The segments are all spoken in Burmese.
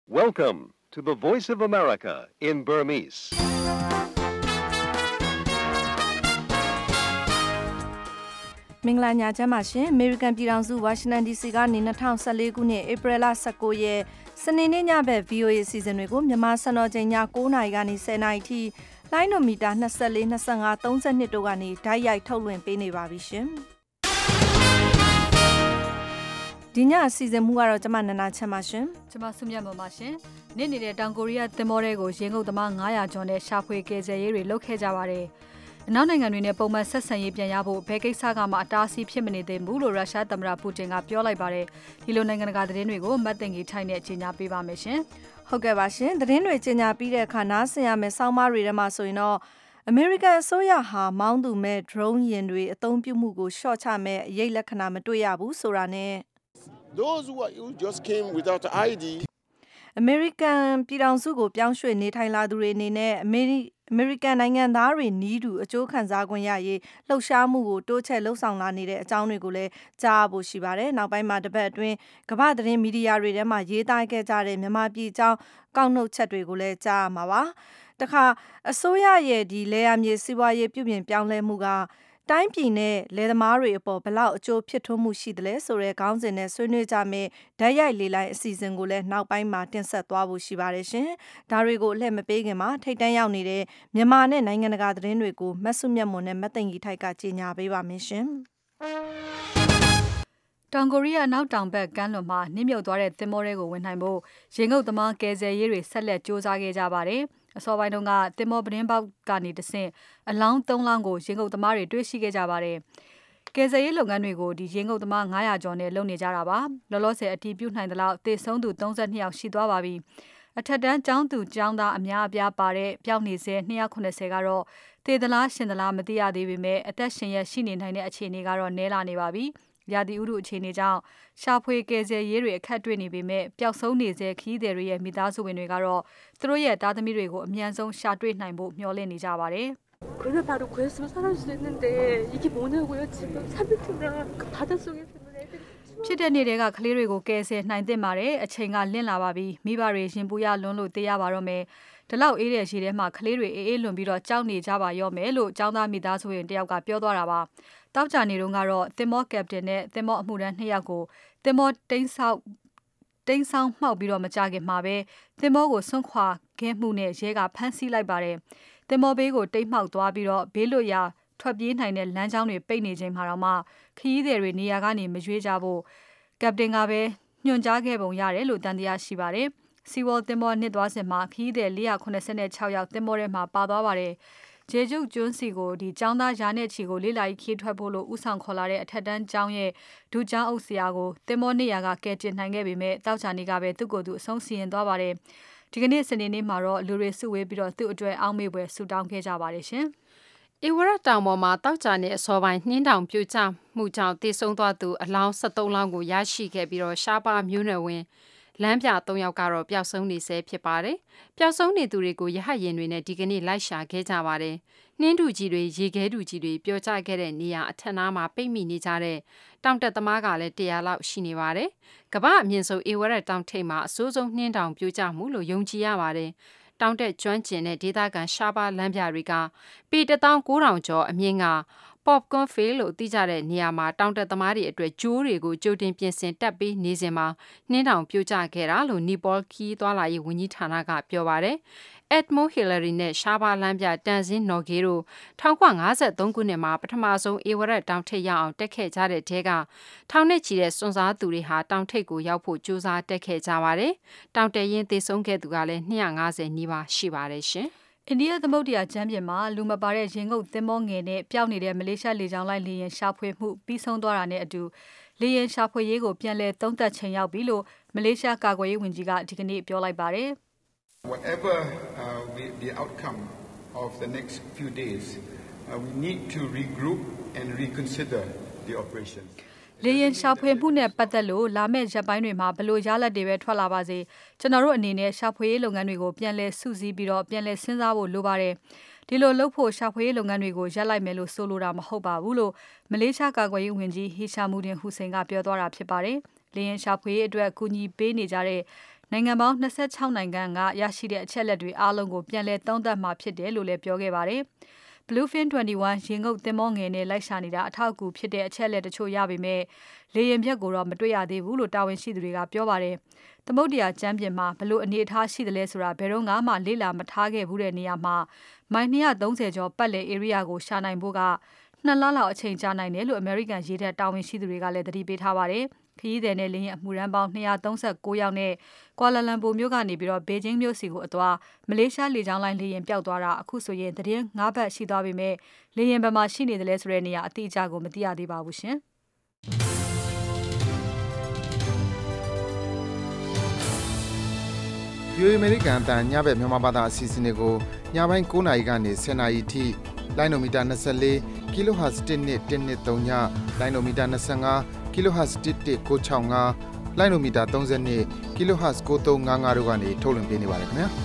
Welcome to the Voice of America in Burmese. ။မင်္ဂလာညချမ်းပါရှင်။ American ပြည်ထောင်စု Washington DC ကနေ2014ခုနှစ် April 19ရက်စနေနေ့ညဘက် VOA အစီအစဉ်တွေကိုမြန်မာစံတော်ချိန်ည9:00နာရီကနေ10:00နာရီထိလိုင်းနိုမီတာ24 25 32တို့ကနေဓာတ်ရိုက်ထုတ်လွှင့်ပေးနေပါပြီရှင်။ဒီညအစီအစဉ်မူကတော့ကျမနန္ဒာချမ်းပါရှင်။ကျမစုမြတ်မော်ပါရှင်။နေ့နေတဲ့တောင်ကိုရီးယားသင်္ဘောတွေကိုရေငုပ်သမား900ကျော်နဲ့ရှာဖွေကယ်ဆယ်ရေးတွေလုပ်ခဲ့ကြပါတယ်။အနောက်နိုင်ငံတွေနဲ့ပုံမှန်ဆက်ဆံရေးပြန်ရဖို့ဘယ်ကိစ္စကမှအတားအဆီးဖြစ်မနေသေးဘူးလို့ရုရှားသမ္မတပူတင်ကပြောလိုက်ပါတယ်။ဒီလိုနိုင်ငံတကာသတင်းတွေကိုမတ်တင်ကြီးထိုင်နဲ့ကြေညာပေးပါမယ်ရှင်။ဟုတ်ကဲ့ပါရှင်။သတင်းတွေကြေညာပြီးတဲ့အခါနားဆင်ရမယ့်ဆောင်းပါးတွေထဲမှာဆိုရင်တော့အမေရိကန်အစိုးရဟာမောင်းသူမဲ့ drone ယာဉ်တွေအသုံးပြုမှုကိုရှော့ချမဲ့အရေးလက္ခဏာမတွေ့ရဘူးဆိုတာနဲ့ Those who just came without ID အမေရိကန်ပြည်ထောင်စုကိုပြောင်းရွှေ့နေထိုင်လာသူတွေအနေနဲ့အမေရိကန်နိုင်ငံသားတွေနီးတူအကျိုးခံစားခွင့်ရရေးလှုပ်ရှားမှုကိုတိုးချဲ့လှုပ်ဆောင်လာနေတဲ့အကြောင်းတွေကိုလည်းကြားဖို့ရှိပါတယ်။နောက်ပိုင်းမှာတပတ်အတွင်းကမ္ဘာသတင်းမီဒီယာတွေထဲမှာရေးသားခဲ့ကြတဲ့မြန်မာပြည်အကြောင်းကောက်နှုတ်ချက်တွေကိုလည်းကြားရမှာပါ။တခါအစိုးရရဲ့ဒီလေယာမြေစီးပွားရေးပြုပြင်ပြောင်းလဲမှုကတိုင်းပြည်နဲ့လယ်သမားတွေအပေါ်ဘလောက်အကျိုးဖြစ်ထွန်းမှုရှိသလဲဆိုတဲ့ခေါင်းစဉ်နဲ့ဆွေးနွေးကြမယ့်ဓာတ်ရိုက်လေလိုင်းအစီအစဉ်ကိုလည်းနောက်ပိုင်းမှာတင်ဆက်သွားဖို့ရှိပါတယ်ရှင်။ဒါတွေကိုအလှည့်မပေးခင်မှာထိတ်တန့်ရောက်နေတဲ့မြန်မာနဲ့နိုင်ငံတကာသတင်းတွေကိုမတ်စုမြတ်မွန်နဲ့မတ်သိင်ကြီးထိုက်ကကြေညာပေးပါမယ်ရှင်။တောင်ကိုရီးယားနောက်တောင်ဘက်ကမ်းလွန်မှာနှိမ့်မြုပ်သွားတဲ့သင်္ဘောတွေကိုဝင်နိုင်ဖို့ရေငုပ်သမားကယ်ဆယ်ရေးတွေဆက်လက်စူးစမ်းခဲ့ကြပါတယ်။အစောပိုင်းတုန်းကသင်္ဘောပတင်းပေါက်ကနေတဆင့်အလောင်း3လောင်းကိုရေငုပ်သမားတွေတွေ့ရှိခဲ့ကြပါတယ်။ကယ်ဆယ်ရေးလုပ်ငန်းတွေကိုဒီရေငုပ်သမား900ကျော်နဲ့လုပ်နေကြတာပါ။လောလောဆယ်အတည်ပြုနိုင်သလောက်သေဆုံးသူ32ယောက်ရှိသွားပါပြီ။အထက်တန်းကျောင်းသူကျောင်းသားအများအပြားပါတဲ့ပျောက်နေစေ290ကတော့သေသလားရှင်သလားမသိရသေးပေမဲ့အသက်ရှင်ရရှိနေနိုင်တဲ့အခြေအနေကတော့နည်းလာနေပါပြီ။ရာသီဥတုအခြေအနေကြောင့်ရှာဖွေကယ်ဆယ်ရေးတွေအခက်တွေ့နေပေမဲ့ပျောက်ဆုံးနေစေခရီးသည်တွေရဲ့မိသားစုဝင်တွေကတော့သူတို့ရဲ့သားသမီးတွေကိုအမြန်ဆုံးရှာတွေ့နိုင်ဖို့မျှော်လင့်နေကြပါတယ်။그러면 바로 구했으면 살아날 수 있는데 이게 뭐냐고요 지금 3일 동안 바닷속에서 애들이 ဖြစ်တဲ့နေ့တွေကကလေးတွေကိုကယ်ဆယ်နိုင်သင့်ပါတယ်အချိန်ကလင့်လာပါပြီမိဘတွေရင်ပူရလွန်းလို့တေးရပါတော့မယ်ဒီလောက်အေးတဲ့ရေထဲမှာကလေးတွေအေးအေးလွန်ပြီးတော့ကြောက်နေကြပါရော့မယ်လို့ကျောင်းသားမိသားစုဝင်တယောက်ကပြောသွားတာပါတောက်ကြနေတုန်းကတော့သင်္ဘောကက်ပတင်နဲ့သင်္ဘောအမှုထမ်း2ယောက်ကိုသင်္ဘောတိန်းဆောင်းမှောက်ပြီးတော့မကြခင်မှာပဲသင်္ဘောကိုဆွန့်ခွာခဲ့မှုနဲ့ရဲကဖမ်းဆီးလိုက်ပါတယ်သင်္ဘောဘေးကိုတိတ်မှောက်သွားပြီးတော့ဘေးလွတ်ရာထွက်ပြေးနိုင်တဲ့လမ်းကြောင်းတွေပိတ်နေချိန်မှာတော့မှခရီးသည်တွေနေရာကနေမရွေးကြဖို့ကက်ပတင်ကပဲညွှန်ကြားခဲ့ပုံရတယ်လို့တန်တရားရှိပါတယ်စီဝေါ်သင်္ဘောနှစ်သွားစဉ်မှာခရီးသည်486ယောက်သင်္ဘောထဲမှာပါသွားပါတယ်ဂျေဂျုကျွန်းစီကိုဒီចောင်းသားရာနဲ့ချီကိုလေးလာခီးထွက်ဖို့လို့ဥဆောင်ခေါ်လာတဲ့အထက်တန်းကျောင်းရဲ့ဒုကျောင်းအုပ်ဆရာကိုသင်္ဘောနေရာကကယ်တင်နိုင်ခဲ့ပေမဲ့တောက်ချာနေကပဲသူ့ကိုယ်သူအဆုံးစီရင်သွားပါတယ်ဒီကနေ့စနေနေ့မှာတော့လူတွေစုဝေးပြီးတော့သူ့အတွက်အောက်မေ့ပွဲဆူတောင်းခဲ့ကြပါတယ်ရှင်ဧဝရတောင်ပေါ်မှာတောက်ကြနေအစောပိုင်းနှင်းတောင်ပြိုကျမှုကြောင့်တည်ဆုံသွားသူအလောင်း73လောင်းကိုရရှိခဲ့ပြီးတော့ရှားပါမျိုးနယ်ဝင်လမ်းပြ3ယောက်ကတော့ပျောက်ဆုံးနေဆဲဖြစ်ပါတယ်။ပျောက်ဆုံးနေသူတွေကိုရဟတ်ရင်တွေနဲ့ဒီကနေ့လိုက်ရှာခဲ့ကြပါတယ်။နှင်းတူကြီးတွေရေခဲတူကြီးတွေပျော်ကျခဲ့တဲ့နေရာအထက်နားမှာပိတ်မိနေကြတဲ့တောင်တက်သမားကလည်း100လောက်ရှိနေပါတယ်။ကမ္ဘာအမြင့်ဆုံးဧဝရတောင်ထိပ်မှာအဆိုးဆုံးနှင်းတောင်ပြိုကျမှုလို့ယုံကြည်ရပါတယ်။တောင်တက်ကျွမ်းကျင်တဲ့ဒေသခံရှားပါလမ်းပြတွေကပေ19000ကျော်အမြင့်ကPopcorn Field လို့သိကြတဲ့နေရာမှာတောင်တက်သမားတွေအတွက်ကျိုးတွေကိုကြိုတင်ပြင်ဆင်တက်ပြီးနေစဉ်မှာနှင်းတောင်ပြိုကျခဲ့တာလို့နီပေါခီးသွားလာရေးဝန်ကြီးဌာနကပြောပါတယ်။ Edmond Hillary နဲ့ရှားပါလမ်းပြတန်ဇင်းနော်ဂေတို့1953ခုနှစ်မှာပထမဆုံးဧဝရက်တောင်ထိပ်ရောက်အောင်တက်ခဲ့ကြတဲ့တဲကထောင်နဲ့ချီတဲ့စွန့်စားသူတွေဟာတောင်ထိပ်ကိုရောက်ဖို့ကြိုးစားတက်ခဲ့ကြပါတယ်။တောင်တက်ရင်သေဆုံးခဲ့သူကလည်း250နီးပါးရှိပါတယ်ရှင်။အိန္ဒိယသမုဒ္ဒရာကျမ်းပြင်မှာလူမပါတဲ့ရင်ငုပ်သင်္ဘောငယ်နဲ့ပျောက်နေတဲ့မလေးရှားလေကြောင်းလိုင်းလေယာဉ်ရှာဖွေမှုပြီးဆုံးသွားတာနဲ့အတူလေယာဉ်ရှာဖွေရေးကိုပြန်လည်သုံးသပ်ချိန်ရောက်ပြီလို့မလေးရှားကာကွယ်ရေးဝန်ကြီးကဒီကနေ့ပြောလိုက်ပါတယ်။ Whatever the outcome of the next few days, we need to regroup and reconsider the operation. လေယာဉ်ရှာဖွေမှုနဲ့ပတ်သက်လို့လာမယ့်ရက်ပိုင်းတွေမှာဘလို့ရလဒ်တွေပဲထွက်လာပါစေကျွန်တော်တို့အနေနဲ့ရှာဖွေရေးလုပ်ငန်းတွေကိုပြန်လည်စုစည်းပြီးတော့ပြန်လည်စဉ်းစားဖို့လိုပါတယ်ဒီလိုလုပ်ဖို့ရှာဖွေရေးလုပ်ငန်းတွေကိုရပ်လိုက်မယ်လို့ဆိုလိုတာမဟုတ်ပါဘူးလို့မလေးရှားကာကွယ်ရေးဝန်ကြီးဟီရှာမူဒင်ဟူစိန်ကပြောသွားတာဖြစ်ပါတယ်လေယာဉ်ရှာဖွေရေးအတွက်ကူညီပေးနေကြတဲ့နိုင်ငံပေါင်း26နိုင်ငံကရရှိတဲ့အချက်အလက်တွေအားလုံးကိုပြန်လည်သုံးသပ်မှာဖြစ်တယ်လို့လည်းပြောခဲ့ပါတယ်။ Bluefin 21ရေငုပ်သင်္ဘောငယ်နဲ့လိုက်ရှာနေတာအထောက်အကူဖြစ်တဲ့အချက်အလက်တချို့ရပေမဲ့လေယာဉ်ပျက်ကိုတော့မတွေ့ရသေးဘူးလို့တာဝန်ရှိသူတွေကပြောပါတယ်။သမုဒ္ဒရာကျမ်းပြင်မှာဘလို့အနေအထားရှိသလဲဆိုတာဘယ်တော့မှလေ့လာမထားခဲ့ဘူးတဲ့နေရာမှာမိုင်230ကျော်ပတ်လည် area ကိုရှာနိုင်ဖို့က2 လလောက်အချိန်ကြာနိုင်တယ်လို့ American ရေတပ်တာဝန်ရှိသူတွေကလည်းသတိပေးထားပါတယ်။ခရီးသည်နဲ့လေယာဉ်အမှုရန်ပေါင်း239ယောက်နဲ့ကွာလာလမ်ပူမြို့ကနေပြီးတော့ဘေဂျင်းမြို့စီကိုအသွားမလေးရှားလေကြောင်းလိုင်းလေယာဉ်ပျောက်သွားတာအခုဆိုရင်သတင်း9ပတ်ရှိသွားပြီမဲ့လေယာဉ်ဘယ်မှာရှိနေတယ်လဲဆိုတဲ့နေရာအတိအကျကိုမသိရသေးပါဘူးရှင်။ VOA American အတန်ညဘက်မြန်မာဘာသာအစီအစဉ်တွေကိုညပိုင်း9:00နာရီကနေ10:00နာရီထိလိုင်းနိုမီတာ24 kHz 12123ညလိုင်းနိုမီတာ25 kHz 11965လိုင်းနိုမီတာ32 kHz 9355တို့ကနေထုတ်လွှင့်ပေးနေပါတယ်ခင်ဗျာ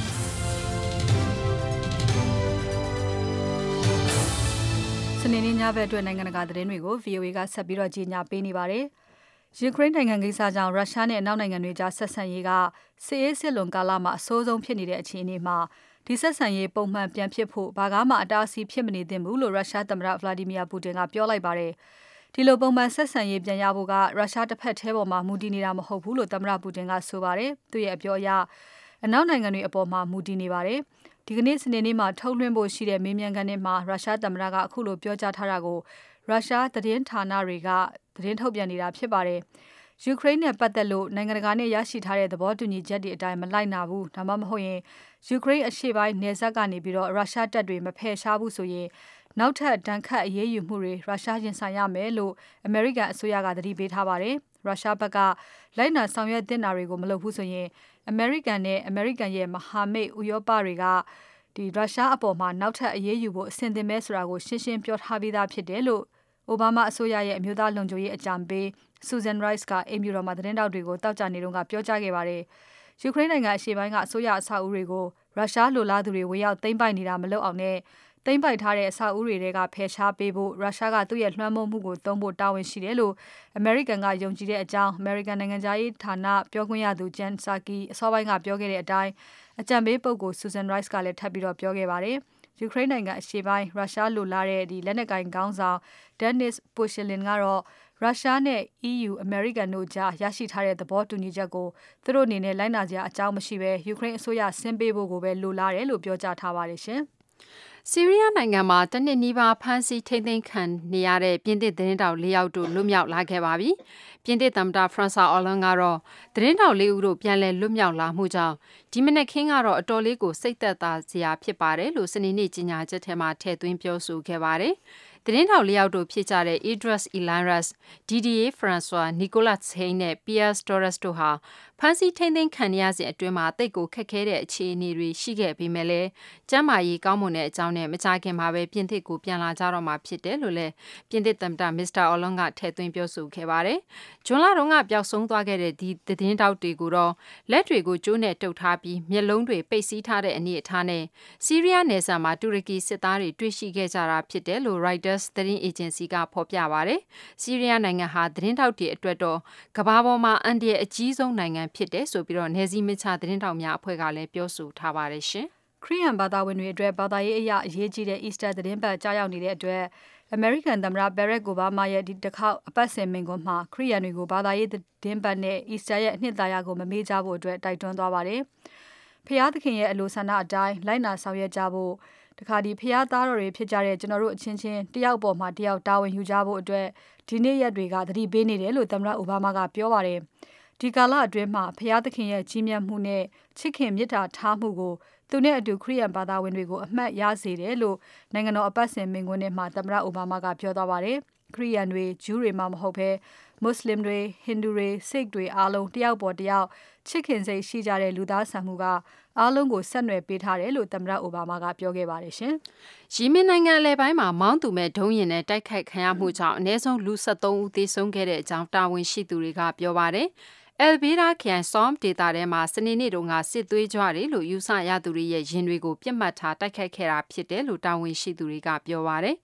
စနေနေ့ညဘက်အတွက်နိုင်ငံတကာသတင်းတွေကို VOA ကဆက်ပြီးတော့ကြီးညာပေးနေပါတယ်။ယူကရိန်းနိုင်ငံကိစ္စကြောင့်ရုရှားနဲ့အနောက်နိုင်ငံတွေကြားဆက်ဆံရေးကစစ်ရေးစစ်လွန်ကာလမှာအဆိုးဆုံးဖြစ်နေတဲ့အခြေအနေမှာဒီဆက်ဆံရေးပုံမှန်ပြန်ဖြစ်ဖို့ဘာမှအတားအဆီးဖြစ်မနေသင့်ဘူးလို့ရုရှားသမ္မတ Vladimir Putin ကပြောလိုက်ပါတယ်။ဒီလိုပုံမှန်ဆက်ဆံရေးပြန်ရဖို့ကရုရှားတစ်ဖက်ထဲပေါ်မှာမူတည်နေတာမဟုတ်ဘူးလို့သမ္မတ Putin ကဆိုပါတယ်။သူ့ရဲ့အပြောအရအနောက်နိုင်ငံတွေအပေါ်မှာမူတည်နေပါတယ်။ဒီကနေ့စနေနေ့မှာထုတ်လွှင့်ဖို့ရှိတဲ့မေးမြန်းခန်းထဲမှာရုရှားသမ္မတကအခုလိုပြောကြားထားတာကိုရုရှားသတင်းဌာနတွေကသတင်းထုတ်ပြန်နေတာဖြစ်ပါတယ်။ယူကရိန်းနဲ့ပတ်သက်လို့နိုင်ငံတကာနဲ့ရရှိထားတဲ့သဘောတူညီချက်တွေအတိုင်းမလိုက်နာဘူးဒါမှမဟုတ်ရင်ယူကရိန်းအရှေ့ပိုင်းနယ်စပ်ကနေပြီးတော့ရုရှားတပ်တွေမဖယ်ရှားဘူးဆိုရင်နောက်ထပ်ဒဏ်ခတ်အရေးယူမှုတွေရုရှားရင်ဆိုင်ရမယ်လို့အမေရိကန်အစိုးရကသတိပေးထားပါတယ်။ရုရှားဘက်ကလိုက်နာဆောင်ရွက်သင့်တာတွေကိုမလုပ်ဘူးဆိုရင်အမေရိကန်နဲ့အမေရိကန်ရဲ့မဟာမိတ်ဥရောပတွေကရုရှားအပေါ်မှာနောက်ထပ်အရေးယူဖို့အဆင်သင့်ပဲဆိုတာကိုရှင်းရှင်းပြောထားပြီးသားဖြစ်တယ်လို့အိုဘားမားအစိုးရရဲ့အမျိုးသားလုံခြုံရေးအကြံပေး Susan Rice ကအိမ်ဖြူတော်မှာသတင်းတောက်တွေကိုတောက်ကြနေတုန်းကပြောကြားခဲ့ပါတယ်။ယူကရိန်းနိုင်ငံအရှေ့ပိုင်းကအစိုးရအဆောက်အဦတွေကိုရုရှားလိုလားသူတွေဝင်ရောက်သိမ်းပိုက်နေတာမလုပ်အောင်နဲ့သိမ်းပိုက်ထားတဲ့အဆောက်အဦတွေကဖယ်ရှားပေးဖို့ရုရှားကသူ့ရဲ့လွှမ်းမိုးမှုကိုသုံးဖို့တာဝန်ရှိတယ်လို့အမေရိကန်ကယုံကြည်တဲ့အကြောင်းအမေရိကန်နိုင်ငံသားရေးဌာနပြောခွင့်ရသူ Jen Psaki အစောပိုင်းကပြောခဲ့တဲ့အတိုင်းအကြံပေးပုဂ္ဂိုလ် Susan Rice ကလည်းထပ်ပြီးတော့ပြောခဲ့ပါတယ်။ယူကရိန်းနိုင်ငံအရှေ့ပိုင်းရုရှားလိုလားတဲ့လက်နက်ကိုင်ခေါင်းဆောင် Denis Pushilin ကတော့ရုရှားနဲ့ EU အမေရိကန်တို့ကြားရရှိထားတဲ့သဘောတူညီချက်ကိုသူတို့အနေနဲ့လိုက်နာစရာအကြောင်းမရှိဘဲယူကရိန်းအစိုးရဆင်းပေးဖို့ကိုပဲလိုလားတယ်လို့ပြောကြားထားပါတယ်ရှင်။ဆီးရီးယားနိုင်ငံမှာတနစ်နီးပါးဖမ်းဆီးထိန်းသိမ်းခံနေရတဲ့ပြင်သစ်သတင်းတောက်4ယောက်တို့လွတ်မြောက်လာခဲ့ပါပြီ။ပြင်သစ်သမ္မတ François Hollande ကတော့သတင်းတောက်4ဦးတို့ပြန်လည်လွတ်မြောက်လာမှုကြောင့်ဒီမနက်ခင်းကတော့အတော်လေးကိုစိတ်သက်သာစရာဖြစ်ပါတယ်လို့စနေနေ့ကြေညာချက်ထဲမှာထည့်သွင်းပြောဆိုခဲ့ပါတယ်။သတင်းထောက်4ယောက်တို့ဖြစ်ကြတဲ့ Idriss Elaras, Didier Francois, Nicolas Hain နဲ့ Pierre Torres တို့ဟာဖမ်းဆီးထိန်းသိမ်းခံရစဉ်အတွင်းမှာတိတ်ကိုခက်ခဲတဲ့အခြေအနေတွေရှိခဲ့ပြီးမဲ့လည်းကျန်းမာရေးကောင်းမွန်တဲ့အကြောင်းနဲ့မကြာခင်မှာပဲပြင်သစ်ကိုပြန်လာကြတော့မှာဖြစ်တယ်လို့လည်းပြင်သစ်သမ္မတ Mr. Hollande ကထည့်သွင်းပြောဆိုခဲ့ပါတယ်။ဂျွန်လတုန်းကပျောက်ဆုံးသွားခဲ့တဲ့ဒီသတင်းထောက်တွေကိုတော့လက်တွေကိုကျိုးနဲ့တုပ်ထားပြီးမျက်လုံးတွေပိတ်စည်းထားတဲ့အနေအထားနဲ့ဆီးရီးယားနယ်စပ်မှာတူရကီစစ်သားတွေတွေ့ရှိခဲ့ကြတာဖြစ်တယ်လို့ Reuters သတင်းအေဂျင်စီကဖော်ပြပါတယ်။ဆီးရီးယားနိုင်ငံဟာသတင်းထောက်တွေအတွက်တော့ကမ္ဘာပေါ်မှာအန္တရာယ်အကြီးဆုံးနိုင်ငံဖြစ်တယ်ဆိုပြီးတော့နယ်စည်းမခြားသတင်းထောက်များအဖွဲ့ကလည်းပြောဆိုထားပါတယ်ရှင်။ခရစ်ယာန်ဘာသာဝင်တွေအတွက်ဘာသာရေးအရာအရေးကြီးတဲ့ Easter သတင်းပတ်ကြားရောက်နေတဲ့အတွက်အမေရိကန်သမ္မတ Barack Obama ရဲ့ဒီတစ်ခေါက်အပတ်စဉ်မိန့်ခွန်းမှာခရစ်ယာန်တွေကိုဘာသာရေးသတင်းပတ်နဲ့ Easter ရဲ့အနှစ်သာရကိုမမေ့ကြဖို့အတွက်တိုက်တွန်းသွားပါတယ်။ဖျားသခင်ရဲ့အလိုဆန္ဒအတိုင်းလိုက်နာဆောင်ရွက်ကြဖို့တခါဒီဖျားသားတော်တွေဖြစ်ကြတဲ့ကျွန်တော်တို့အချင်းချင်းတယောက်ပေါ်မှာတယောက်တာဝန်ယူကြဖို့အတွက်ဒီနေ့ရက်တွေကသတိပေးနေတယ်လို့သမ္မတအိုဘားမားကပြောပါတယ်။ဒီကာလအတွင်းမှာဖျားသခင်ရဲ့ကြီးမြတ်မှုနဲ့ချစ်ခင်မေတ္တာထားမှုကိုသူနဲ့အတူခရစ်ယာန်ဘာသာဝင်တွေကိုအမှတ်ရစေတယ်လို့နိုင်ငံတော်အပတ်စဉ်မိန့်ခွန်းထဲမှာသမ္မတအိုဘားမားကပြောသွားပါတယ်။ခရစ်ယာန်တွေဂျူးတွေမှမဟုတ်ဘဲမွတ်စလင်တွေဟိန္ဒူတွေစိတ်တွေအားလုံးတယောက်ပေါ်တယောက်ချစ်ခင်စိတ်ရှိကြတဲ့လူသားဆန်မှုကအားလုံးကိုဆက်နွယ်ပေးထားတယ်လို့သမ္မတအိုဘားမားကပြောခဲ့ပါတယ်ရှင်။ယီမင်နိုင်ငံအလယ်ပိုင်းမှာမောင်းသူမဲ့ဒုံးယာဉ်နဲ့တိုက်ခိုက်ခံရမှုကြောင့်အနည်းဆုံးလူ73ဦးသေဆုံးခဲ့တဲ့အကြောင်းတာဝန်ရှိသူတွေကပြောပါတယ်။ Elvira ခရိုင် Somme ဒေသထဲမှာစနေနေ့တုန်းကစစ်သွေးကြွတွေလို့ယူဆရသူတွေရဲ့ရင်တွေကိုပြစ်မှတ်ထားတိုက်ခိုက်ခဲ့တာဖြစ်တယ်လို့တာဝန်ရှိသူတွေကပြောပါတယ်။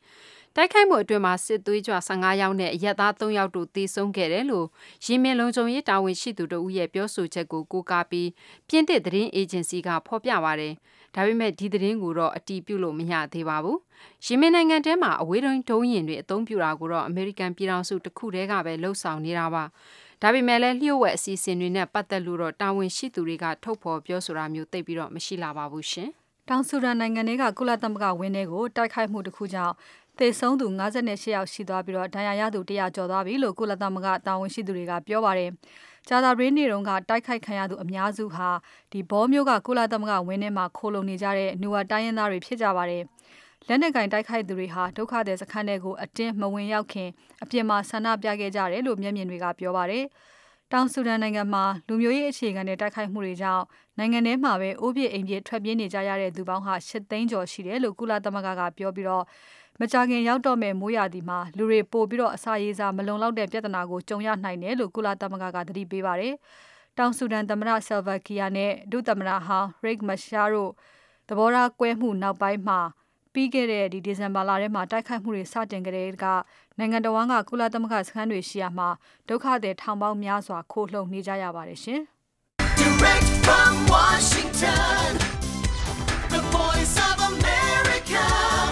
တိုက်ခိုက်မှုအတွင်းမှာစစ်သွေးကြွ15ယောက်နဲ့ရဲသား3ယောက်တို့သေဆုံးခဲ့တယ်လို့ယီမင်လုံခြုံရေးတာဝန်ရှိသူတို့ရဲ့ပြောဆိုချက်ကိုကိုးကားပြီးပြင်သစ်သတင်းအေဂျင်စီကဖော်ပြပါတယ်။ဒါပေမဲ့ဒီသတင်းကိုတော့အတည်ပြုလို့မရသေးပါဘူး။ယီမင်နိုင်ငံထဲမှာအဝေးထိန်းဒုံးယာဉ်တွေအသုံးပြုတာကိုတော့အမေရိကန်ပြည်ထောင်စုတစ်ခုတည်းကပဲလှုပ်ဆောင်နေတာပါ။ဒါပေမဲ့လည်းလျှို့ဝှက်အစီအစဉ်တွေနဲ့ပတ်သက်လို့တော့တာဝန်ရှိသူတွေကထုတ်ဖော်ပြောဆိုတာမျိုးသိပြီးတော့မရှိလာပါဘူးရှင်။တောင်ဆူဒန်နိုင်ငံကကုလသမဂ္ဂဝင်းတွေကိုတိုက်ခိုက်မှုတစ်ခုကြောင့်သေဆုံးသူ58ယောက်ရှိသွားပြီးတော့ဒဏ်ရာရသူ100ကျော်သွားပြီလို့ကုလသမဂ္ဂတာဝန်ရှိသူတွေကပြောပါတယ်။ဂျာသာဘရင်းနေတုန်းကတိုက်ခိုက်ခံရသူအများစုဟာဒီဘောမျိုးကကုလသမဂ္ဂဝင်းထဲမှာခိုလုံနေကြတဲ့နူဝါတိုင်းရင်းသားတွေဖြစ်ကြပါတယ်။လက်နက်ကင်တိုက်ခိုက်သူတွေဟာဒုက္ခသည်စခန်းတွေကိုအတင်းမဝင်ရောက်ခင်အပြင်မှာဆန္ဒပြခဲ့ကြတယ်လို့မျက်မြင်တွေကပြောပါတယ်။တောင်ဆူဒန်နိုင်ငံမှာလူမျိုးရေးအခြေခံတဲ့တိုက်ခိုက်မှုတွေကြောင့်နိုင်ငံထဲမှာပဲအိုးပြစ်အိမ်ပြစ်ထွက်ပြေးနေကြရတဲ့သူပေါင်းဟာ8သိန်းကျော်ရှိတယ်လို့ကုလသမဂ္ဂကပြောပြီးတော့မကြာခင်ရောက်တော့မဲ့မိုးရာသီမှာလူတွေပို့ပြီးတော့အစာရေးစားမလုံလောက်တဲ့ပြဿနာကိုကြုံရနိုင်တယ်လို့ကုလသမဂ္ဂကသတိပေးပါတယ်။တောင်ဆူဒန်သမ္မတဆယ်ဗာကီယာနဲ့ဒုသမ္မတဟောင်းရိတ်မရှာတို့သဘောထားကွဲမှုနောက်ပိုင်းမှာပြီးခဲ့တဲ့ဒီဇင်ဘာလထဲမှာတိုက်ခိုက်မှုတွေစတင်ကြတဲ့ကနိုင်ငံတော်ဝန်ကကုလသမဂ္ဂစခန်းတွေရှိရာမှာဒုက္ခသည်ထောင်ပေါင်းများစွာခိုလှုံနေကြရပါတယ်ရှင်။ Direct from Washington, the voice of America,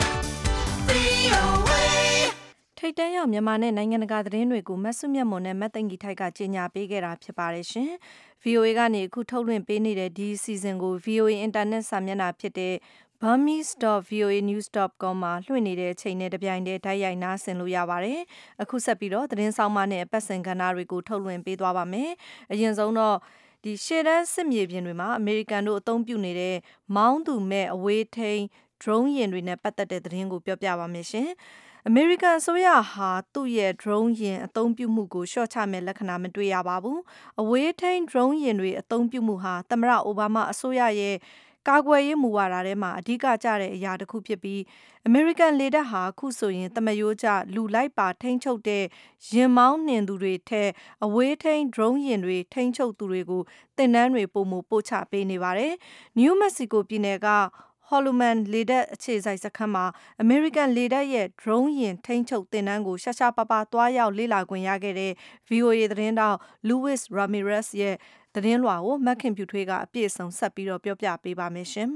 VOA ထိတ်တန့်ရောက်မြန်မာနဲ့နိုင်ငံတကာသတင်းတွေကိုမဆုမြတ်မွန်နဲ့မတ်သိန်းကြီးထိုက်ကကြီးညာပေးခဲ့တာဖြစ်ပါတယ်ရှင်။ VOA ကနေအခုထုတ်လွှင့်ပေးနေတဲ့ဒီစီဇန်ကို VOA အင်တာနက်စာမျက်နှာဖြစ်တဲ့burmese.voanews.com မှာလွှင့်နေတဲ့အချိန်နဲ့တပြိုင်တည်းဓာတ်ရိုက်နားဆင်လို့ရပါတယ်။အခုဆက်ပြီးတော့သတင်းဆောင်မနဲ့အပတ်စဉ်ကဏ္ဍတွေကိုထုတ်လွှင့်ပေးသွားပါမယ်။အရင်ဆုံးတော့ဒီရှေ့တန်းစစ်မြေပြင်တွေမှာအမေရိကန်တို့အသုံးပြုနေတဲ့မောင်းသူမဲ့အဝေးထိန်း drone ယာဉ်တွေနဲ့ပတ်သက်တဲ့သတင်းကိုပြောပြပါမယ်ရှင်။အမေရိကန်အစိုးရဟာသူ့ရဲ့ drone ယာဉ်အသုံးပြုမှုကိုရှော့ချမဲ့လက္ခဏာမတွေ့ရပါဘူး။အဝေးထိန်း drone ယာဉ်တွေအသုံးပြုမှုဟာသမ္မတအိုဘားမားအစိုးရရဲ့ကာကွယ်ရေးမူဝါဒထဲမှာအဓိကကျတဲ့အရာတစ်ခုဖြစ်ပြီးအမေရိကန်လေတပ်ဟာအခုဆိုရင်တမယိုးကျလူလိုက်ပါထိန်းချုပ်တဲ့ယာဉ်မောင်းနှင်သူတွေထက်အဝေးထိန်း drone ယာဉ်တွေထိန်းချုပ်သူတွေကိုတင်နန်းတွေပို့ချပေးနေပါတယ်။ New Mexico ပြည်နယ်ကHolloman လေတပ်အခြေစိုက်စခန်းမှာအမေရိကန်လေတပ်ရဲ့ drone ယာဉ်ထိန်းချုပ်တင်နန်းကိုရှားရှားပါပါသွားရောက်လေ့လာခွင့်ရခဲ့တဲ့ VOA သတင်းတောက် Luis Ramirez ရဲ့သတင်းလွှာကိုမက်ခင်ဖြူထွေးကအပြည့်အစုံဆက်ပြီးတော့ပြောပြပေးပါမယ်ရှင်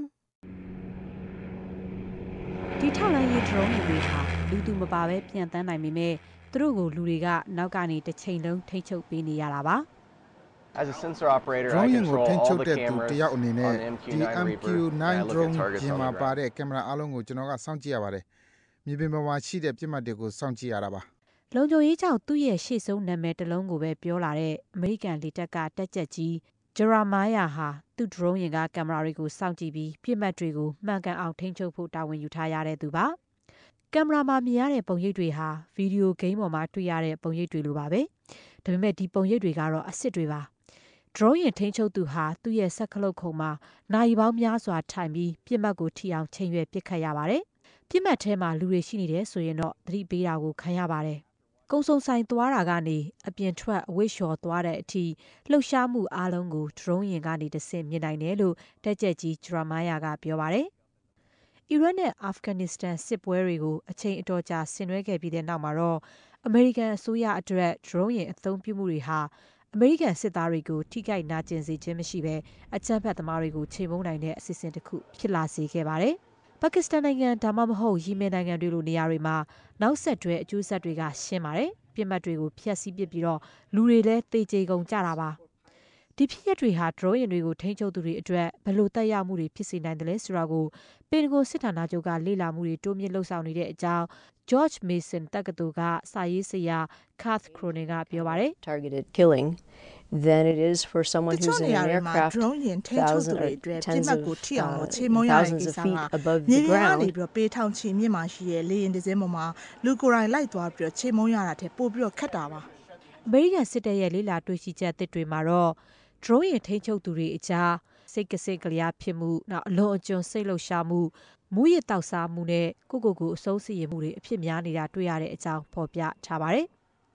။ဒီထောက်လိုင်းရေး drone တွေဟာလူသူမပါပဲပြန်တန်းနိုင်ပေမဲ့သူတို့ကိုလူတွေကနောက်ကနေတစ်ချိန်လုံးထိန်းချုပ်ပေးနေရတာပါ။ As a sensor operator, drone I ကို control ထိန်း all ချုပ် the တဲ့သူ cameras တယောက်အနေနဲ့ on ဒီ MQ-9 MQ-9 Reaper and I look drone at targets ဂျင် on မှာ the ပါ ground. တဲ့ကင်မရာအလုံးကိုကျွန်တော်ကစောင့်ကြည့်ရပါတယ်။မြေပြင်ပေါ်မှာရှိတဲ့ပြစ်မှတ်တွေကိုစောင့်ကြည့်ရတာပါ။လုံခြုံရေးကြောင့်သူ့ရဲ့ရှေ့ဆုံးနာမည်တစ်လုံးကိုပဲပြောလာတဲ့အမေရိကန်လေတပ်ကတက်ကြက်ကြီးဂျရာမာယာဟာသူ့ drone ယာဉ်ကကင်မရာတွေကိုစောင့်ကြည့်ပြီးပြစ်မှတ်တွေကိုမှန်ကန်အောင်ထိန်းချုပ်ဖို့တာဝန်ယူထားရတဲ့သူပါ။ကင်မရာမှာမြင်ရတဲ့ပုံရိပ်တွေဟာဗီဒီယိုဂိမ်းပေါ်မှာတွေ့ရတဲ့ပုံရိပ်တွေလိုပါပဲ။ဒါပေမဲ့ဒီပုံရိပ်တွေကတော့အစ်စ်တွေပါ။ drone ယာဉ်ထိန်းချုပ်သူဟာသူ့ရဲ့စက်ခလုတ်ခုံမှာနိုင်ပေါင်းများစွာထိုင်ပြီးပြစ်မှတ်ကိုထိအောင်ချိန်ရွယ်ပစ်ခတ်ရပါတယ်။ပြစ်မှတ်ထဲမှာလူတွေရှိနေတယ်ဆိုရင်တော့သတိပေးတာကိုခံရပါတယ်။ကုံစုံဆိုင်သွားတာကနေအပြင်ထွက်အဝိလျှော်သွားတဲ့အထိလှုပ်ရှားမှုအလုံးကို drone ယာဉ်ကနေတဆင့်မြင်နိုင်တယ်လို့တက်ကြက်ကြီးဂျရာမာယာကပြောပါတယ်။အီရတ်နဲ့အာဖဂန်နစ္စတန်စစ်ပွဲတွေကိုအချိန်အတော်ကြာဆင်နွှဲခဲ့ပြီးတဲ့နောက်မှာတော့အမေရိကန်အစိုးရအတွက် drone ယာဉ်အသုံးပြုမှုတွေဟာအမေရိကန်စစ်သားတွေကိုထိခိုက်နာကျင်စေခြင်းမရှိဘဲအကြမ်းဖက်သမားတွေကိုချိန်မုံနိုင်တဲ့အစီအစဉ်တစ်ခုဖြစ်လာစေခဲ့ပါတယ်။ပါကစ္စတန်နိုင်ငံဒါမှမဟုတ်ယီမင်နိုင်ငံတွေလိုနေရာတွေမှာနောက်ဆက်တွဲအကျိုးဆက်တွေကရှင်းပါတယ်။ပြစ်မှတ်တွေကိုဖျက်ဆီးပစ်ပြီးတော့လူတွေလည်းသေကြေကုန်ကြတာပါ။ဒီဖြစ်ရပ်တွေဟာ drone ယာဉ်တွေကိုထိန်းချုပ်သူတွေအတွက်ဘယ်လိုသက်ရောက်မှုတွေဖြစ်စေနိုင်တယ်လဲဆိုတာကိုပင်တဂွန်စစ်ဌာနချုပ်ကလေ့လာမှုတွေတိုးမြင့်လှုပ်ဆောင်နေတဲ့အကြောင်း George Mason တက္ကသိုလ်ကစာရေးဆရာ Kath Cronin ကပြောပါတယ်။ targeted killing than it is for someone who's in an aircraft drone ယာဉ်ထိန်းချုပ်သူတွေအတွက်ပြစ်မှတ်ကိုထိအောင်လို့ချိန်မုံရတဲ့ကိစ္စက the မြေပြင်ကနေ ground ပြီးတော့ပေးထောင်ချီမြင့်မှရှိတဲ့လေယာဉ်တစ်စင်းပေါ်မှာလူကိုယ်တိုင်လိုက်သွားပြီးတော့ချိန်မုံရတာတဲ့ပို့ပြီးတော့ခက်တာပါအမေရိကန်စစ်တပ်ရဲ့လေ့လာတွေ့ရှိချက်အသစ်တွေမှာတော့ drone ယာဉ်ထိန်းချုပ်သူတွေအကြားစိတ်ကစိတ်ကလျားဖြစ်မှုနောက်အလွန်အကျွံစိတ်လှုပ်ရှားမှုမူရစ်တောက်စားမှုနဲ့ကိုအဆုံးစီရင်မှုတွေအဖြစ်များနေတာတွေ့ရတဲ့အကြောင်းဖော်ပြထားပါတယ်။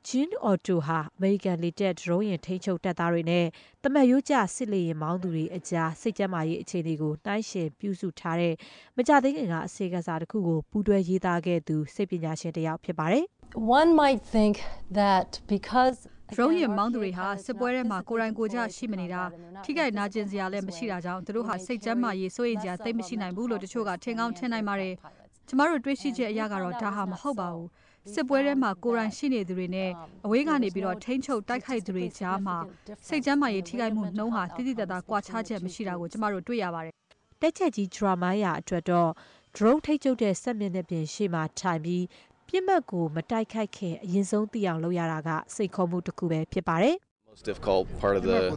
Jean Otto ဟာအမေရိကန်လေတပ်ဒရုန်းယာဉ်ထိန်းချုပ်တပ်သားတွေနဲ့တမတ်ရိုးကျစစ်လေယာဉ်မောင်းသူတွေအကြားစိတ်ကြမ်းမာရေးအခြေအနေကိုနှိုင်းယှဉ်ပြုစုထားတဲ့မကြသေးခင်ကအစီအကစားတစ်ခုကိုပူးတွဲရေးသားခဲ့သူစိတ်ပညာရှင်တစ်ယောက်ဖြစ်ပါတယ်။ One might think that because ဒရုန်းယာဉ်မောင်းသူတွေဟာစစ်ပွဲထဲမှာကိုယ်တိုင်ကိုယ်ကျရှိမနေတာထိခိုက်နာကျင်စရာလည်းမရှိတာကြောင့်သူတို့ဟာစိတ်ကြမ်းမာရေးစိုးရိမ်စရာသိပ်မရှိနိုင်ဘူးလို့တချို့ကထင်ကောင်းထင်နိုင်ပါတယ်။ကျမတို့တွေးရှိချက်အရကတော့ဒါဟာမဟုတ်ပါဘူး။စစ်ပွဲထဲမှာကိုယ်တိုင်ရှိနေသူတွေနဲ့အဝေးကနေပြီးတော့ထိန်းချုပ်တိုက်ခိုက်သူတွေကြားမှာစိတ်ကြမ်းမာရေးထိခိုက်မှုနှုန်းဟာတိတိကျကျကွာခြားချက်မရှိတာကိုကျမတို့တွေ့ရပါတယ်။တက်ချက်ကြီးဒရာမာယာအတွက်တော့ဒရုန်းထိန်းချုပ်တဲ့စက်မျက်နှာပြင်ရှေ့မှာထိုင်ပြီးပြစ်မှတ်ကိုမတိုက်ခိုက်ခင်အရင်ဆုံးသိအောင်လုပ်ရတာကစိတ်ခေါ်မှုတစ်ခုပဲဖြစ်ပါတယ်။ Most difficult part of the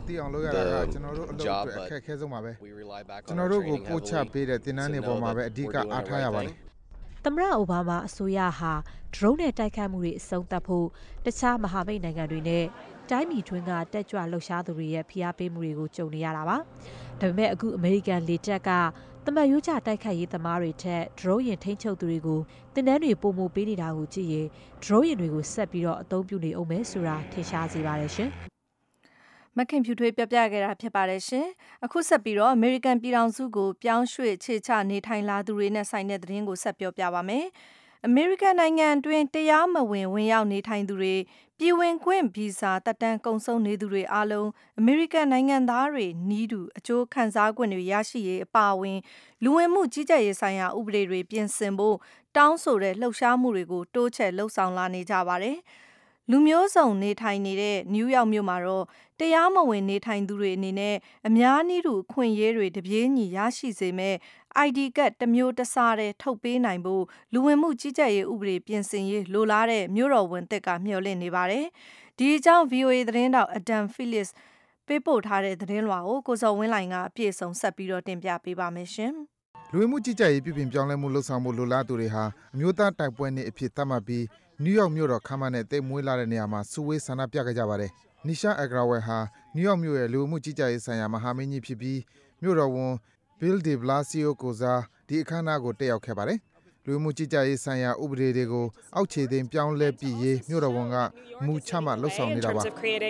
job အခက်အခဲဆုံးပါပဲကျွန်တော်တို့ကိုပို့ချပေးတဲ့သင်တန်းတွေပေါ်မှာပဲအဓိကအားထားရပါတယ်သမ္မတအိုဘားမားအစိုးရဟာဒရုန်းနဲ့တိုက်ခိုက်မှုတွေအဆုံးသတ်ဖို့တခြားမဟာမိတ်နိုင်ငံတွေနဲ့တိုင်းပြည်တွင်းကတက်ကြွလှုပ်ရှားသူတွေရဲ့ဖိအားပေးမှုတွေကိုကြုံနေရတာပါဒါပေမဲ့အခုအမေရိကန်လေတပ်ကတမတ်ရိုးကျတိုက်ခိုက်ရေးသမားတွေထက်ဒရုန်းယာဉ်ထိန်းချုပ်သူတွေကိုသင်တန်းတွေပုံမပေးနေတာကိုကြည့်ရင်ဒရုန်းယာဉ်တွေကိုဆက်ပြီးတော့အသုံးပြုနေအောင်မယ်ဆိုတာထင်ရှားစေပါတယ်ရှင်မခင်ဖြူထွေးပြပြခဲ့တာဖြစ်ပါတယ်ရှင်အခုဆက်ပြီးတော့အမေရိကန်ပြည်ထောင်စုကိုပြောင်းရွှေ့ခြေချနေထိုင်လာသူတွေနဲ့ဆိုင်တဲ့သတင်းကိုဆက်ပြောပြပါမယ်အမေရိကန်နိုင်ငံအတွင်းတရားမဝင်ဝင်ရောက်နေထိုင်သူတွေပြည်ဝင်ခွင့်ဗီဇာတက်တန်းကုန်ဆုံးနေသူတွေအားလုံးအမေရိကန်နိုင်ငံသားတွေနီးတူအကျိုးခံစား권တွေရရှိရေးအပါအဝင်လူဝင်မှုကြီးကြပ်ရေးဆိုင်ရာဥပဒေတွေပြင်ဆင်ဖို့တောင်းဆိုတဲ့လှုပ်ရှားမှုတွေကိုတိုးချဲ့လှုပ်ဆောင်လာနေကြပါတယ်လူမျိုးစုံနေထိုင်နေတဲ့နယူးယောက်မြို့မှာတော့တရားမဝင်နေထိုင်သူတွေအနေနဲ့အများနည်းတူအခွင့်အရေးတွေတပြေးညီရရှိစေမဲ့ ID ကတ်တစ်မျိုးတစ်စားတဲ့ထုတ်ပေးနိုင်ဖို့လူဝင်မှုကြီးကြပ်ရေးဥပဒေပြင်ဆင်ရေးလိုလားတဲ့မြို့တော်ဝန်သစ်ကမျှော်လင့်နေပါတယ်။ဒီအကြောင်း VOA သတင်းတောက် Adam Phillips ပေးပို့ထားတဲ့သတင်းလွှာကိုကိုစောဝင်းလိုင်ကအပြည့်အစုံဆက်ပြီးတော့တင်ပြပေးပါမယ်ရှင်။လူဝင်မှုကြီးကြပ်ရေးပြုပြင်ပြောင်းလဲမှုလှုပ်ဆောင်မှုလိုလားသူတွေဟာအမျိုးသားတိုက်ပွဲနေ့အဖြစ်သတ်မှတ်ပြီးနယူးယောက်မြို့တော်ခမ်းမနဲ့တိတ်မွေးလာတဲ့နေရာမှာစုဝေးဆန္ဒပြခဲ့ကြပါတယ်။ Nisha Agrawal ဟာနယူးယောက်မြို့ရဲ့လူဝင်မှုကြီးကြပ်ရေးဆိုင်ရာမဟာမင်းကြီးဖြစ်ပြီးမြို့တော်ဝန် Bill de Blasio ကိုစားဒီအခမ်းအနားကိုတက်ရောက်ခဲ့ပါတယ်။လူဝင်မှုကြီးကြပ်ရေးဆိုင်ရာဥပဒေတွေကိုအောက်ခြေသိမ်းပြောင်းလဲပြီးရေးမြို့တော်ဝန်ကမူချမှတ်လှုပ်ဆောင်နေတာပါ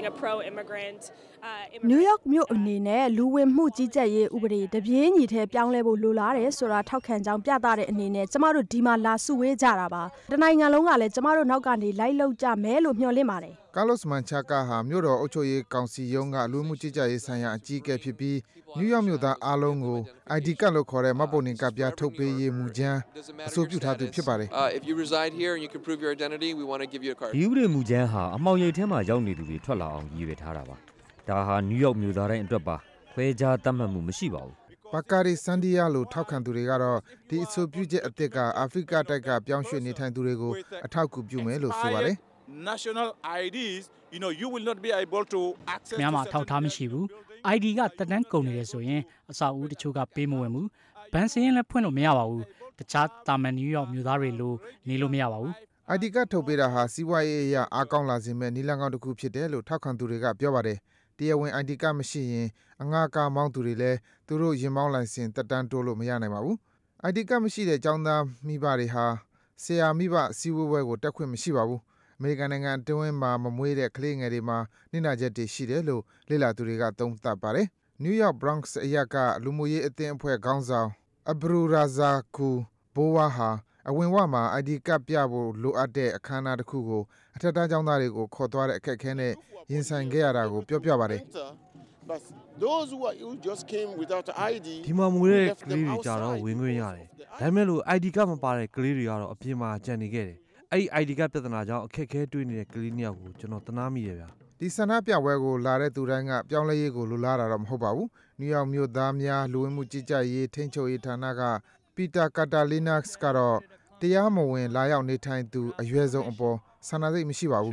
နယူးယောက်မြို့အနေနဲ့လူဝင်မှုကြီးကြပ်ရေးဥပဒေတပြေးညီထဲပြောင်းလဲဖို့လိုလားတယ်ဆိုတာထောက်ခံကြောင်းပြသတဲ့အနေနဲ့ကျမတို့ဒီမှာလာစုဝေးကြတာပါတနိုင်ငံလုံးကလည်းကျမတို့နောက်ကနေလိုက်လုပ်ကြမယ်လို့မျှော်လင့်ပါတယ် Carlos Menchaca ဟာမြို့တော်အုပ်ချုပ်ရေးကောင်စီရုံးကလူမှုကြီးကြပ်ရေးဆိုင်ရာအကြီးအကဲဖြစ်ပြီးနယူးယောက်မြို့သားအားလုံးကို ID ကတ်လို့ခေါ်တဲ့မှတ်ပုံတင်ကတ်ပြားထုတ်ပေးရေးမူကြမ်းအဆိုပြုထားသူဖြစ်ပါတယ်ဒီဥပဒေမူကြမ်းဟာအမှောင်ရိပ်ထဲမှာရောက်နေသူတွေထွက်လာအောင်ရည်ရွယ်ထားတာပါဒါဟာနယူးယောက်မြို့သားတိုင်းအတွက်ပါခွဲခြားသတ်မှတ်မှုမရှိပါဘူးပါကာရီစန်ဒီယာလိုထောက်ခံသူတွေကတော့ဒီအဆိုပြုချက်အသစ်ကအာဖရိကတိုက်ကပြောင်းရွှေ့နေထိုင်သူတွေကိုအထောက်အကူပြုမယ်လို့ဆိုပါတယ် National IDs you will not be able to access မြန်မာထောက်ထားမရှိဘူး ID ကတက်တန်းကုန်နေတယ်ဆိုရင်အဆောက်အဦတချို့ကပေးမဝင်ဘူးဘဏ်စရင်းလည်းဖွင့်လို့မရပါဘူးတခြားတာမန်နယူးယောက်မြို့သားတွေလိုနေလို့မရပါဘူး ID ကထုတ်ပေးတာဟာစီးပွားရေးအရအားကောင်းလာစေမဲ့နီလန်ကောင်တစ်ခုဖြစ်တယ်လို့ထောက်ခံသူတွေကပြောပါတယ်တရားဝင် ID ကမရှိရင်အငှားကားမောင်းသူတွေလည်းသူတို့ရင်မောင်းလိုင်စင်တက်တန်းတိုးလို့မရနိုင်ပါဘူး ID ကမရှိတဲ့ကျောင်းသားမိဘတွေဟာဆရာမိဘစီးဝေးပွဲကိုတက်ခွင့်မရှိပါဘူးအမေရိကန်နိုင်ငံအတွင်းမှာမမွေးတဲ့ကလေးငယ်တွေမှာနှိမ့်နာချက်တွေရှိတယ်လို့လေ့လာသူတွေကသုံးသပ်ပါတယ်။ New York Bronx အရပ်ကလူမှုရေးအသင်းအဖွဲ့ခေါင်းဆောင် Abdul Razak Bowa ဟာအဝင်ဝမှာ ID ကတ်ပြဖို့လိုအပ်တဲ့အခမ်းအနားတစ်ခုကိုအထက်တန်းကျောင်းသားတွေကိုခေါ်သွားတဲ့အခက်အခဲနဲ့ရင်ဆိုင်ခဲ့ရတာကိုပြောပါတယ်ဒီမှာမွေးတဲ့ကလေးတွေကြတော့ဝင်ခွင့်ရတယ်ဒါပေမဲ့လို့ ID ကမပါတဲ့ကလေးတွေကတော့အပြင်မှာကြံနေခဲ့တယ်အဲ့ဒီ ID ကပြဿနာကြောင့်အခက်အခဲတွေ့နေတဲ့ကလေးနှစ်ယောက်ကိုကျွန်တော်သနာမိတယ်ဗျာဒီဆန္ဒပြပွဲကိုလာတဲ့သူတိုင်းကပြောင်းလဲရေးကိုလိုလားတာတော့မဟုတ်ပါဘူးနယူးယောက်မြို့သားများလူဝင်မှုကြီးကြပ်ရေးထိန်းချုပ်ရေးဌာနကပီတာကာတာလီနက်စ်ကတော့တရားမဝင်လာရောက်နေထိုင်သူအရွယ်ဆုံးအပေါ်ဆန္ဒစိတ်မရှိပါဘူး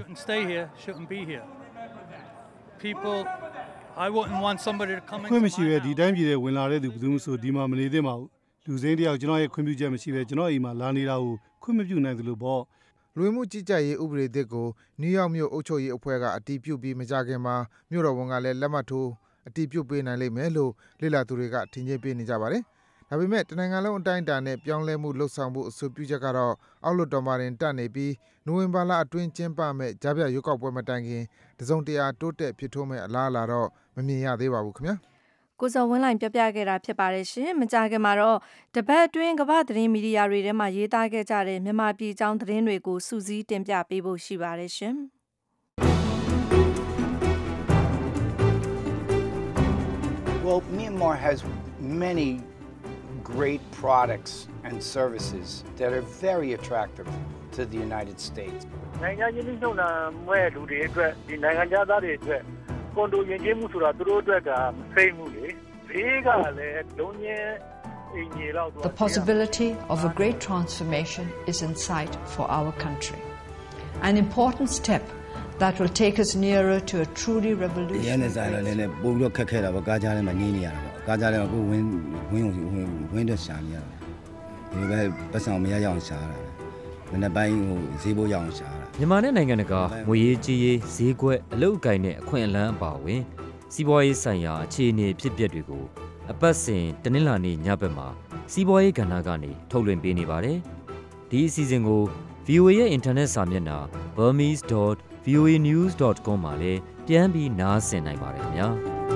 ခွင့်မရှိပဲဒီတိုင်းပြည်ထဲဝင်လာတဲ့သူဘယ်သူမှဆိုဒီမှာမနေသင့်ပါဘူးလူစိမ်းတယောက်ကျွန်တော်ရဲ့ခွင့်ပြုချက်မရှိပဲကျွန်တော်အိမ်မှာလာနေတာကိုခွင့်မပြုနိုင်သလိုပေါ့လူဝင်မှုကြီးကြပ်ရေးဥပဒေသစ်ကိုနယူးယောက်မြို့အုပ်ချုပ်ရေးအဖွဲ့ကအတည်ပြုပြီးမကြခင်မှာမြို့တော်ဝန်ကလည်းလက်မှတ်ထိုးအတည်ပြုပေးနိုင်လိမ့်မယ်လို့လေ့လာသူတွေကထင်ကြေးပေးနေကြပါတယ်ဒါပေမဲ့တနိုင်ငံလုံးအတိုင်းအတာနဲ့ပြောင်းလဲမှုလှုပ်ဆောင်ဖို့အဆိုပြုချက်ကတော့အောက်လွှတ်တော်မှာတင်တက်နေပြီးနိုဝင်ဘာလအတွင်းကျင်းပမဲ့ကြားဖြတ်ရွေးကောက်ပွဲမတိုင်ခင်တစုံတရာတိုးတက်ဖြစ်ထွန်းမဲ့အလားအလာတော့မမြင်ရသေးပါဘူးခင်ဗျာကိုစောဝင်းလိုင်းပြပြခဲ့တာဖြစ်ပါတယ်ရှင်မကြခင်မှာတော့တပတ်အတွင်းကမ္ဘာသတင်းမီဒီယာတွေထဲမှာရေးသားခဲ့ကြတဲ့မြန်မာပြည်အကြောင်းသတင်းတွေကိုစူးစီးတင်ပြပေးဖို့ရှိပါတယ်ရှင် Well, Myanmar has many great products and services that are very attractive to the United States. နိုင်ငံချင်းနှုတ်နာမဲ့လူတွေအတွက်ဒီနိုင်ငံသားတွေအတွက်ကွန်ဒိုယဉ်ကျေးမှုဆိုတာသူတို့အတွက်ကမသိမှုလေဘေးကလည်းလုံးချင်းအင်ကြီးလောက် The possibility of a great transformation is in sight for our country. An important step that will take us nearer to a truly revolutionary. ရန်ဆိုင်လည်းလည်းပို့ပြီးတော့ခက်ခဲတာပေါ့ကားကြားထဲမှာညင်းနေရတာပေါ့ကားကြားထဲမှာကိုဝင်းတော့ရှာနေရတာဒီပဲပတ်စံမရရအောင်ရှာတာမနေ့ပိုင်းဈေးဘိုးရအောင်ရှာတာမြန်မာနဲ့နိုင်ငံတကာငွေရေးကြေးရေးဈေးကွက်အလုပ်အကိုင်နဲ့အခွင့်အလမ်းအပါအဝင်စီးပွားရေးဆိုင်ရာအခြေအနေဖြစ်ပျက်တွေကိုအပတ်စဉ်တနင်္လာနေ့ညဘက်မှာစီးပွားရေးကဏ္ဍကနေထုတ်လွှင့်ပေးနေပါတယ်ဒီအစီအစဉ်ကို VOA ရဲ့ internet စာမျက်နှာ burmese.voanews.com မှာလည်းပြန်ပြီးနားဆင်နိုင်ပါတယ်ခင်ဗျာ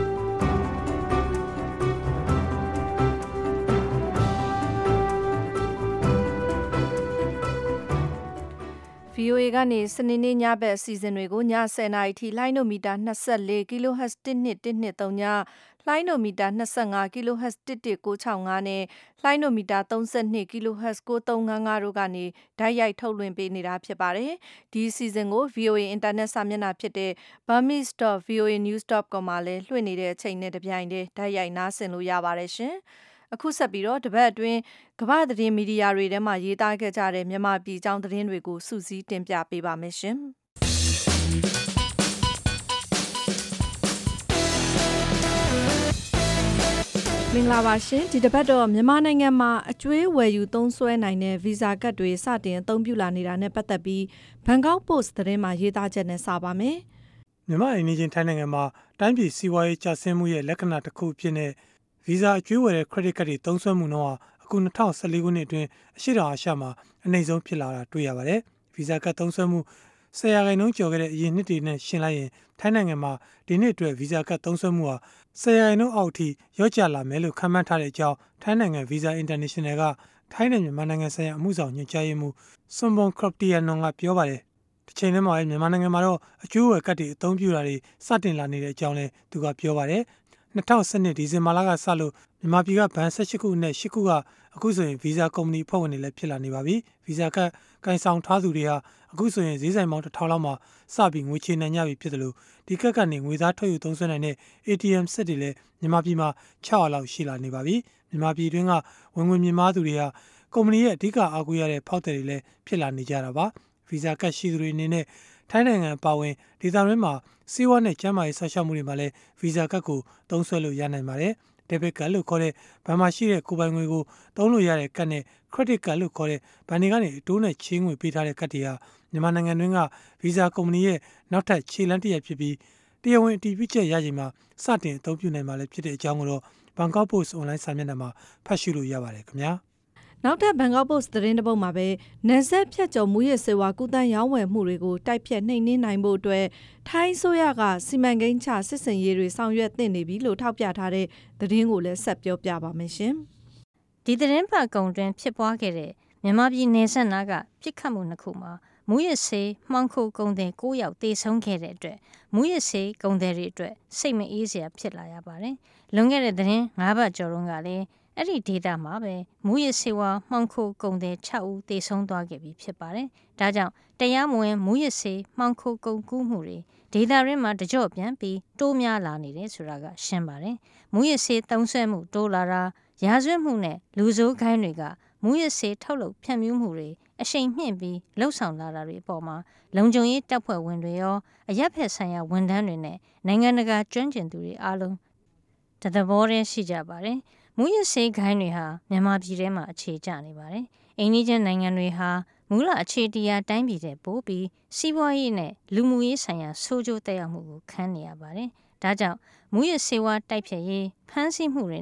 VOA ကနေစနေနေ့ညဘက်အစီအစဉ်တွေကိုည10:00နာရီထိလိုင်းနိုမီတာ24 kHz 1213ညလိုင်းနိုမီတာ25 kHz 11965နဲ့လိုင်းနိုမီတာ32 kHz 9355တို့ကနေဓာတ်ရိုက်ထုတ်လွှင့်ပေးနေတာဖြစ်ပါတယ်။ဒီအစီအစဉ်ကို VOA အင်တာနက်စာမျက်နှာဖြစ်တဲ့ burmese.voanews.com မှာလည်းလွှင့်နေတဲ့အချိန်နဲ့တပြိုင်တည်းဓာတ်ရိုက်နားဆင်လို့ရပါတယ်ရှင်။အခုဆက်ပြီးတော့တပတ်အတွင်းကမ္ဘာသတင်းမီဒီယာတွေထဲမှာရေးသားခဲ့ကြတဲ့မြန်မာပြည်အကြောင်းသတင်းတွေကိုစူးစီးတင်ပြပေးပါမယ်ရှင်။မင်္ဂလာပါရှင်ဒီတစ်ပတ်တော့မြန်မာနိုင်ငံမှာအကျွေးဝယ်ယူသုံးစွဲနိုင်တဲ့ဗီဇာကတ်တွေစတင်အသုံးပြုလာနေတာနဲ့ပတ်သက်ပြီးဘန်ကောက်ပို့စ်သတင်းမှာရေးသားချက်နဲ့စပါမယ်။မြန်မာအိမ်နီးချင်းထိုင်းနိုင်ငံမှာတိုင်းပြည်စီးပွားရေးကျဆင်းမှုရဲ့လက္ခဏာတစ်ခုအဖြစ်နဲ့ဗီဇာအကျွေးဝယ်တဲ့ credit card တွေသုံးစွဲမှုနှုန်းဟာအခု2014ခုနှစ်အတွင်းအရှေ့တောင်အာရှမှာအနိမ့်ဆုံးဖြစ်လာတာတွေ့ရပါတယ်။ဗီဇာကတ်သုံးစွဲမှု10%ကျော်ခဲ့တဲ့အရင်နှစ်တွေနဲ့ရှင်းလိုက်ရင်ထိုင်းနိုင်ငံမှာဒီနှစ်အတွက်ဗီဇာကတ်သုံးစွဲမှုဟာ10%အောက်ထိလျော့ကျလာမယ်လို့ခန့်မှန်းထားတဲ့အကြောင်းထိုင်းနိုင်ငံ Visa International ကထိုင်းနဲ့မြန်မာနိုင်ငံဆိုင်ရာအမှုဆောင်ညွှန်ကြားရေးမှူးစွန်ဘွန်ခရပ်တီယာနွန်ကပြောပါတယ်။တစ်ချိန်တည်းမှာမြန်မာနိုင်ငံမှာတော့အကျိုးဝယ်ကတ်တွေအသုံးပြုတာတွေစတင်လာနေတဲ့အကြောင်းလည်းသူကပြောပါတယ်။2012ဒီဇင်ဘာလကစလို့မြန်မာပြည်ကဘဏ်18ခုနဲ့8ခုကအခုဆိုရင်ဗီဇာကုမ္ပဏီအဖွဲ့ဝင်တွေလည်းဖြစ်လာနေပါပြီ။ဗီဇာကတ်ကိုင်ဆောင်ထားသူတွေဟာအခုဆိုရင်ဈေးဆိုင်ပေါင်း1000လောက်မှာစပြီးငွေချေနိုင်ကြပြီဖြစ်တယ်လို့ဒီကတ်ကနေငွေသားထုတ်ယူသုံးစွဲနိုင်တဲ့ ATM စက်တွေလည်းမြန်မာပြည်မှာ600လောက်ရှိလာနေပါပြီ။မြန်မာပြည်တွင်းကဝင်ငွေမြင့်မားသူတွေဟာကုမ္ပဏီရဲ့အဓိကအားကိုးရတဲ့ဖောက်သည်တွေလည်းဖြစ်လာနေကြတာပါ။ဗီဇာကတ်ရှိသူတွေအနေနဲ့ထိုင်းနိုင်ငံပါဝင်ဒေသတွင်းမှာစီးပွားနဲ့ကျန်းမာရေးဆောက်ရှောက်မှုတွေမှာလည်းဗီဇာကတ်ကိုသုံးစွဲလို့ရနိုင်ပါတယ်။ debit card လို့ခေါ်တဲ့ဘဏ်မှာရှိတဲ့ကိုယ်ပိုင်ငွေကိုသုံးလို့ရတဲ့ကတ်နဲ့ credit card လို့ခေါ်တဲ့ဘဏ်တွေကနေအတိုးနဲ့ချေးငွေပေးထားတဲ့ကတ်တွေဟာမြန်မာနိုင်ငံတွင်းကဗီဇာကုမ္ပဏီရဲ့နောက်ထပ်ခြေလှမ်းတစ်ရပ်ဖြစ်ပြီးတရားဝင်အတည်ပြုချက်ရချိန်မှာစတင်အသုံးပြုနိုင်မှာလည်းဖြစ်တဲ့အကြောင်းကိုတော့ဘန်ကောက်ပို့စ်အွန်လိုင်းစာမျက်နှာမှာဖတ်ရှုလို့ရပါတယ်ခင်ဗျာ။နောက်ထပ်ဘန်ကောက်ပို့စ်သတင်းတစ်ပုဒ်မှာပဲနယ်စပ်ဖြတ်ကျော်မှုရဲ့စေဝါကုသရောင်းဝယ်မှုတွေကိုတိုက်ဖြတ်နှိမ်နင်းနိုင်ဖို့အတွက်ထိုင်းဆိုရကစီမံကိန်းချစစ်စင်ရေးတွေဆောင်ရွက်သင့်နေပြီလို့ထောက်ပြထားတဲ့သတင်းကိုလည်းဆက်ပြောပြပါမယ်ရှင်။ဒီသတင်းပတ်ကုံတွင်ဖြစ်ပွားခဲ့တဲ့မြန်မာပြည်နယ်စပ်နာကပြစ်ခတ်မှုနှစ်ခုမှာမူရစေးမှောင်ခိုကုန်သည်9ယောက်တေဆုံးခဲ့တဲ့အတွက်မူရစေးကုန်သည်တွေအတွက်စိတ်မအေးစရာဖြစ်လာရပါတယ်။လွန်ခဲ့တဲ့သတင်း9ပတ်ကျော်တုန်းကလည်းအဲ့ဒီဒေတာမှာပဲမူရစေဝါမှောင်ခိုကုန်သည်6ဦးတေဆုံးသွားခဲ့ပြီဖြစ်ပါတယ်။ဒါကြောင့်တရားမဝင်မူရစေမှောင်ခိုကုန်ကူးမှုတွေဒေတာရင်းမှာတကြော့ပြန်ပြီးတိုးများလာနေတယ်ဆိုတာကရှင်းပါတယ်။မူရစေသုံးဆွဲမှုတိုးလာတာရာဇဝတ်မှုနဲ့လူဆိုးခိုင်းတွေကမူရစေထုတ်လုပ်ဖြန့်ဖြူးမှုတွေအရှိန်မြင့်ပြီးလှုပ်ဆောင်လာတာတွေအပေါ်မှာလုံခြုံရေးတပ်ဖွဲ့ဝင်တွေရောအရက်ဖက်ဆိုင်ရာဝန်ထမ်းတွေနဲ့နိုင်ငံတကာကျွမ်းကျင်သူတွေအားလုံးတသဘောတည်းရှိကြပါတယ်။မူရစေခိုင်းတွေဟာမြန်မာပြည်ထဲမှာအခြေကျနေပါတယ်။အိန္ဒိယနိုင်ငံတွေဟာမူလအခြေတရားတိုင်းပြည်တဲ့ပို့ပြီးစီးပွားရေးနဲ့လူမှုရေးဆိုင်ရာဆိုးကျိုးသက်ရောက်မှုကိုခံနေရပါတယ်။ဒါကြောင့်မူရစေဝါတိုက်ဖြတ်ရေးဖမ်းဆီးမှုတွေနဲ့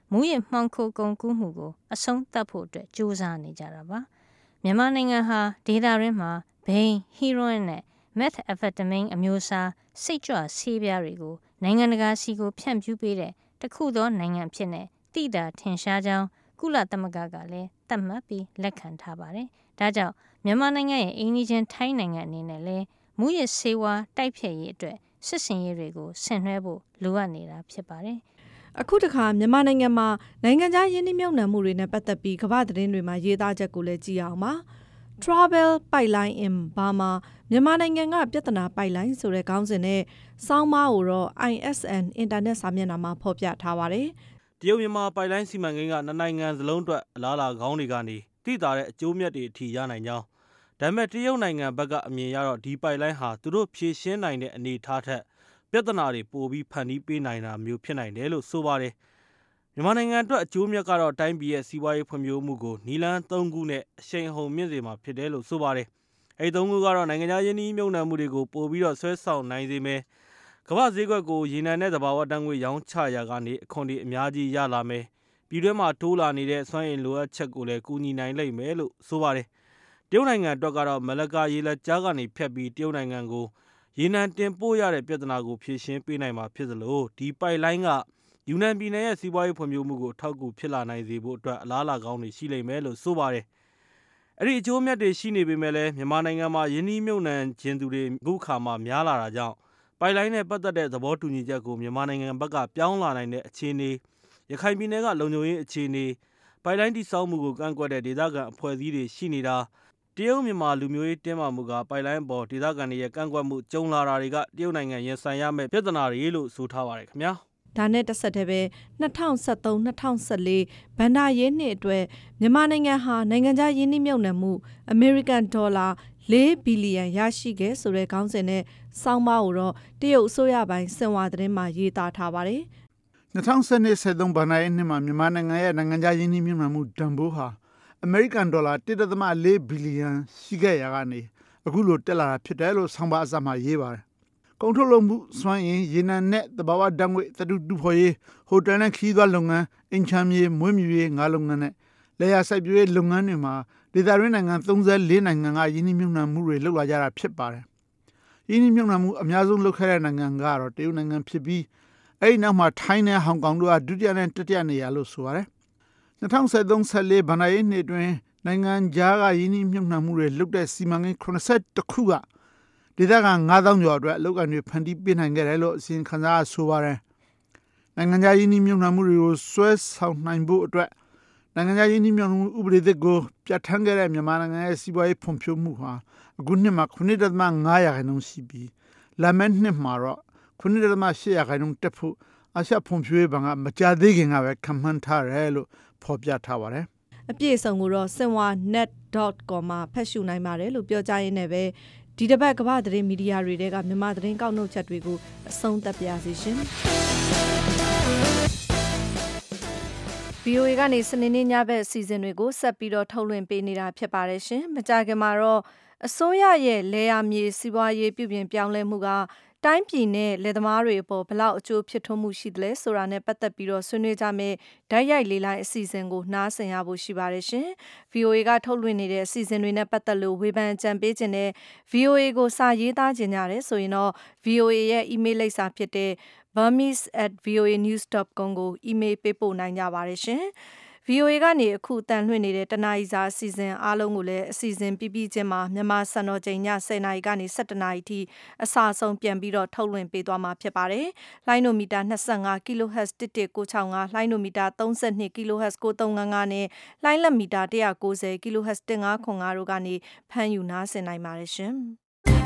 မူးယစ်မှောင်ခိုကုန်ကူးမှုကိုအဆုံးသတ်ဖို့ကြိုးစားနေကြတာပါမြန်မာနိုင်ငံဟာဒေသတွင်းမှာဘိန်းဟီရိုအင်းနဲ့မက်သ်အမ်ဖက်တမင်းအမျိုးအစားစိတ်ကြွဆေးပြားတွေကိုနိုင်ငံတကာစီကိုဖြန့်ဖြူးပေးတဲ့တခုသောနိုင်ငံဖြစ်နေတိတာထင်ရှားကြောင်းကုလသမဂ္ဂကလည်းသတ်မှတ်ပြီးလက်ခံထားပါတယ်။ဒါကြောင့်မြန်မာနိုင်ငံရဲ့အိမ်နီးချင်းထိုင်းနိုင်ငံအနေနဲ့လည်းမူးယစ်ဆေးဝါးတိုက်ဖျက်ရေးအတွက်စစ်စင်ရေးတွေကိုဆင်နွှဲဖို့လိုအပ်နေတာဖြစ်ပါတယ်။အခုတခါမြန်မာနိုင်ငံမှာနိုင်ငံခြားယင်းနှိမ့်မြုပ်နှံမှုတွေနဲ့ပတ်သက်ပြီးကမ္ဘာသတင်းတွေမှာရေးသားချက်ကိုလည်းကြည့်အောင်ပါ။ Travel Pipeline in Burma မြန်မာနိုင်ငံကပြဿနာပိုက်လိုင်းဆိုတဲ့ခေါင်းစဉ်နဲ့စောင်းမကိုတော့ ISN အင်တာနက်စာမျက်နှာမှာဖော်ပြထားပါတယ်။တရုတ်မြန်မာပိုက်လိုင်းစီမံကိန်းကနှစ်နိုင်ငံစလုံးအတွက်အလားအလာကောင်းတွေကနေသိသာတဲ့အကျိုးမြတ်တွေအထိရနိုင်ကြောင်းဒါပေမဲ့တရုတ်နိုင်ငံဘက်ကအမြင်ရတော့ဒီပိုက်လိုင်းဟာသူတို့ဖြေရှင်းနိုင်တဲ့အနေအထားထက်ပြဿနာတွေပိုပြီးဖန်တီးပေးနိုင်တာမျိုးဖြစ်နိုင်တယ်လို့ဆိုပါတယ်။မြန်မာနိုင်ငံအတွက်အကျိုးမြတ်ကတော့တိုင်းပြည်ရဲ့စီးပွားရေးဖွံ့ဖြိုးမှုကိုနီလန်း၃ခုနဲ့အရှိန်အဟုန်မြင့်စေမှာဖြစ်တယ်လို့ဆိုပါတယ်။အဲဒီ၃ခုကတော့နိုင်ငံခြားယင်းနှိမ့်မြုပ်နှံမှုတွေကိုပိုပြီးတော့ဆွဲဆောင်နိုင်စေမယ်။ကမ္ဘာဈေးကွက်ကိုရေနံနဲ့သဘာဝဓာတ်ငွေ့ရောင်းချရာကနေအခွန်တွေအများကြီးရလာမယ်။ပြည်တွင်းမှာတိုးလာနေတဲ့စွမ်းအင်လိုအပ်ချက်ကိုလည်းကူညီနိုင်လိမ့်မယ်လို့ဆိုပါတယ်။တရုတ်နိုင်ငံအတွက်ကတော့မလကာရေလက်ကြားကနေဖြတ်ပြီးတရုတ်နိုင်ငံကိုရေနံတင်ပို့ရတဲ့ပြဿနာကိုဖြေရှင်းပေးနိုင်မှာဖြစ်သလိုဒီပိုက်လိုင်းကယူနန်ပြည်နယ်ရဲ့စီးပွားရေးဖွံ့ဖြိုးမှုကိုထောက်ကူဖြစ်လာနိုင်စေဖို့အတွက်အလားအလာကောင်းတွေရှိလိမ့်မယ်လို့ဆိုပါတယ်။အဲ့ဒီအကျိုးမြတ်တွေရှိနေပေမဲ့လည်းမြန်မာနိုင်ငံမှာယင်းနှိမ့်မြုပ်နှံခြင်းသူတွေအခုခါမှာများလာတာကြောင့်ပိုက်လိုင်းနဲ့ပတ်သက်တဲ့သဘောတူညီချက်ကိုမြန်မာနိုင်ငံဘက်ကပြောင်းလာနိုင်တဲ့အခြေအနေရခိုင်ပြည်နယ်ကလုံခြုံရေးအခြေအနေပိုက်လိုင်းတိစောက်မှုကိုကန့်ကွက်တဲ့ဒေသခံအဖွဲ့အစည်းတွေရှိနေတာတရုတ်မြန်မာလူမျိုးရေးတင်းမာမှုကပိုက်လိုင်းအပေါ်ဒေသခံတွေရဲ့ကန့်ကွက်မှုကြုံလာတာတွေကတရုတ်နိုင်ငံရင်ဆိုင်ရမယ့်ပြဿနာတွေလို့ဆိုထားပါတယ်ခင်ဗျာဒါနဲ့တစ်ဆက်တည်းပဲ2013-2014ဘဏ္ဍာရေးနှစ်အတွက်မြန်မာနိုင်ငံဟာနိုင်ငံခြားယင်းနှိမ့်မြုပ်နှံမှုအမေရိကန်ဒေါ်လာ4 ဘီလီယံရရှိခဲ့ဆိုတဲ့ခေါင်းစဉ်နဲ့စောင်းမကိုတော့တရုတ်အစိုးရပိုင်းစင်ဝါသတင်းမှာရေးသားထားပါတယ် 2012-13ဘဏ္ဍာရေးနှစ်မှာမြန်မာနိုင်ငံရဲ့နိုင်ငံခြားယင်းနှိမ့်မြုပ်နှံမှုတန်ဖိုးဟာအမေရိကန်ဒေါ်လာ 1.4 ဘီလီယံရှိခဲ့ရာကနေအခုလိုတက်လာတာဖြစ်တယ်လို့ဆောင်းပါအစမှာရေးပါတယ်။ကုန်ထုတ်လုပ်မှုစွမ်းအင်ရေနံနဲ့သဘာဝဓာတ်ငွေ့သတ္တုတူဖော်ရေးဟိုတယ်နဲ့ခရီးသွားလုပ်ငန်းအင်ချမ်းမြေမွေးမြူရေးငါးလုပ်ငန်းနဲ့လယ်ယာစိုက်ပျိုးရေးလုပ်ငန်းတွေမှာဒေသတွင်းနိုင်ငံ34နိုင်ငံကယင်းနှိမ့်မြုပ်နှံမှုတွေလုပ်လာကြတာဖြစ်ပါတယ်။ယင်းနှိမ့်မြုပ်နှံမှုအများဆုံးလုပ်ခဲ့တဲ့နိုင်ငံကတော့တရုတ်နိုင်ငံဖြစ်ပြီးအဲဒီနောက်မှာထိုင်းနဲ့ဟောင်ကောင်တို့ကဒုတိယနဲ့တတိယနေရာလို့ဆိုပါတယ်။2013-14ဘဏ္ဍာရေးနှစ်အတွင်းနိုင်ငံခြားကယင်းနှိမ့်မြုပ်နှံမှုတွေလုပ်တဲ့စီမံကိန်း81ခုကဒေသခံ9000ကျော်အတွက်အလုပ်အကိုင်တွေဖန်တီးပေးနိုင်ခဲ့တယ်လို့အစီရင်ခံစာဆိုပါတယ်။နိုင်ငံခြားယင်းနှိမ့်မြုပ်နှံမှုတွေကိုစွဲဆောင်နိုင်ဖို့အတွက်နိုင်ငံခြားယင်းနှိမ့်မြုပ်နှံမှုဥပဒေသစ်ကိုပြဋ္ဌာန်းခဲ့တဲ့မြန်မာနိုင်ငံရဲ့စီးပွားရေးဖွံ့ဖြိုးမှုဟာအခုနှစ်မှာ9.5% ရှိပြီးလာမယ့်နှစ်မှာတော့9.8% တက်ဖို့အာရှဖွံ့ဖြိုးရေးဘဏ်ကမကြာသေးခင်ကပဲခန့်မှန်းထားတယ်လို့ဖော်ပြထားပါတယ်။အပြည့်အစုံကိုတော့ sinwanet.com မှာဖတ်ရှုနိုင်ပါတယ်လို့ပြောကြားရင်းနဲ့ပဲဒီတစ်ပတ်ကမ္ဘာသတင်းမီဒီယာတွေကမြန်မာသတင်းကောက်နှုတ်ချက်တွေကိုအဆုံးသတ်ပါရစေရှင်။ VOA ကနေစနေနေ့ညဘက်အစီအစဉ်တွေကိုဆက်ပြီးတော့ထုတ်လွှင့်ပေးနေတာဖြစ်ပါတယ်ရှင်။မကြာခင်မှာတော့အစိုးရရဲ့လယ်ယာမြေစီးပွားရေးပြုပြင်ပြောင်းလဲမှုကတိုင်းပြည်နဲ့လယ်သမားတွေအပေါ်ဘလောက်အကျိုးဖြစ်ထွန်းမှုရှိသလဲဆိုတာနဲ့ပတ်သက်ပြီးတော့ဆွေးနွေးကြမယ်ဓာတ်ရိုက်လေးလိုင်းအစီအစဉ်ကိုနားဆင်ရဖို့ရှိပါတယ်ရှင်။ VOA ကထုတ်လွှင့်နေတဲ့အစီအစဉ်တွေနဲ့ပတ်သက်လို့ဝေဖန်ကြံပေးခြင်းနဲ့ VOA ကိုစာရေးသားခြင်းကြတယ်ဆိုရင်တော့ VOA ရဲ့ email လိပ်စာဖြစ်တဲ့ burmese@voanews.com ကို email ပေးပို့နိုင်ကြပါတယ်ရှင်။ VOA ကနေအခုတန်လွှင့်နေတဲ့တနာရီစာအစီအစဉ်အားလုံးကိုလည်းအစီအစဉ်ပြီးချင်းမှာမြန်မာစံတော်ချိန်ည10:00နာရီကနေ17:00နာရီထိအစာဆုံးပြန်ပြီးတော့ထုတ်လွှင့်ပေးသွားမှာဖြစ်ပါတယ်။လိုင်းနိုမီတာ25 kHz 1165လိုင်းနိုမီတာ32 kHz 9355နဲ့လိုင်းလက်မီတာ190 kHz 1505တို့ကနေဖမ်းယူနားဆင်နိုင်ပါတယ်ရှင်။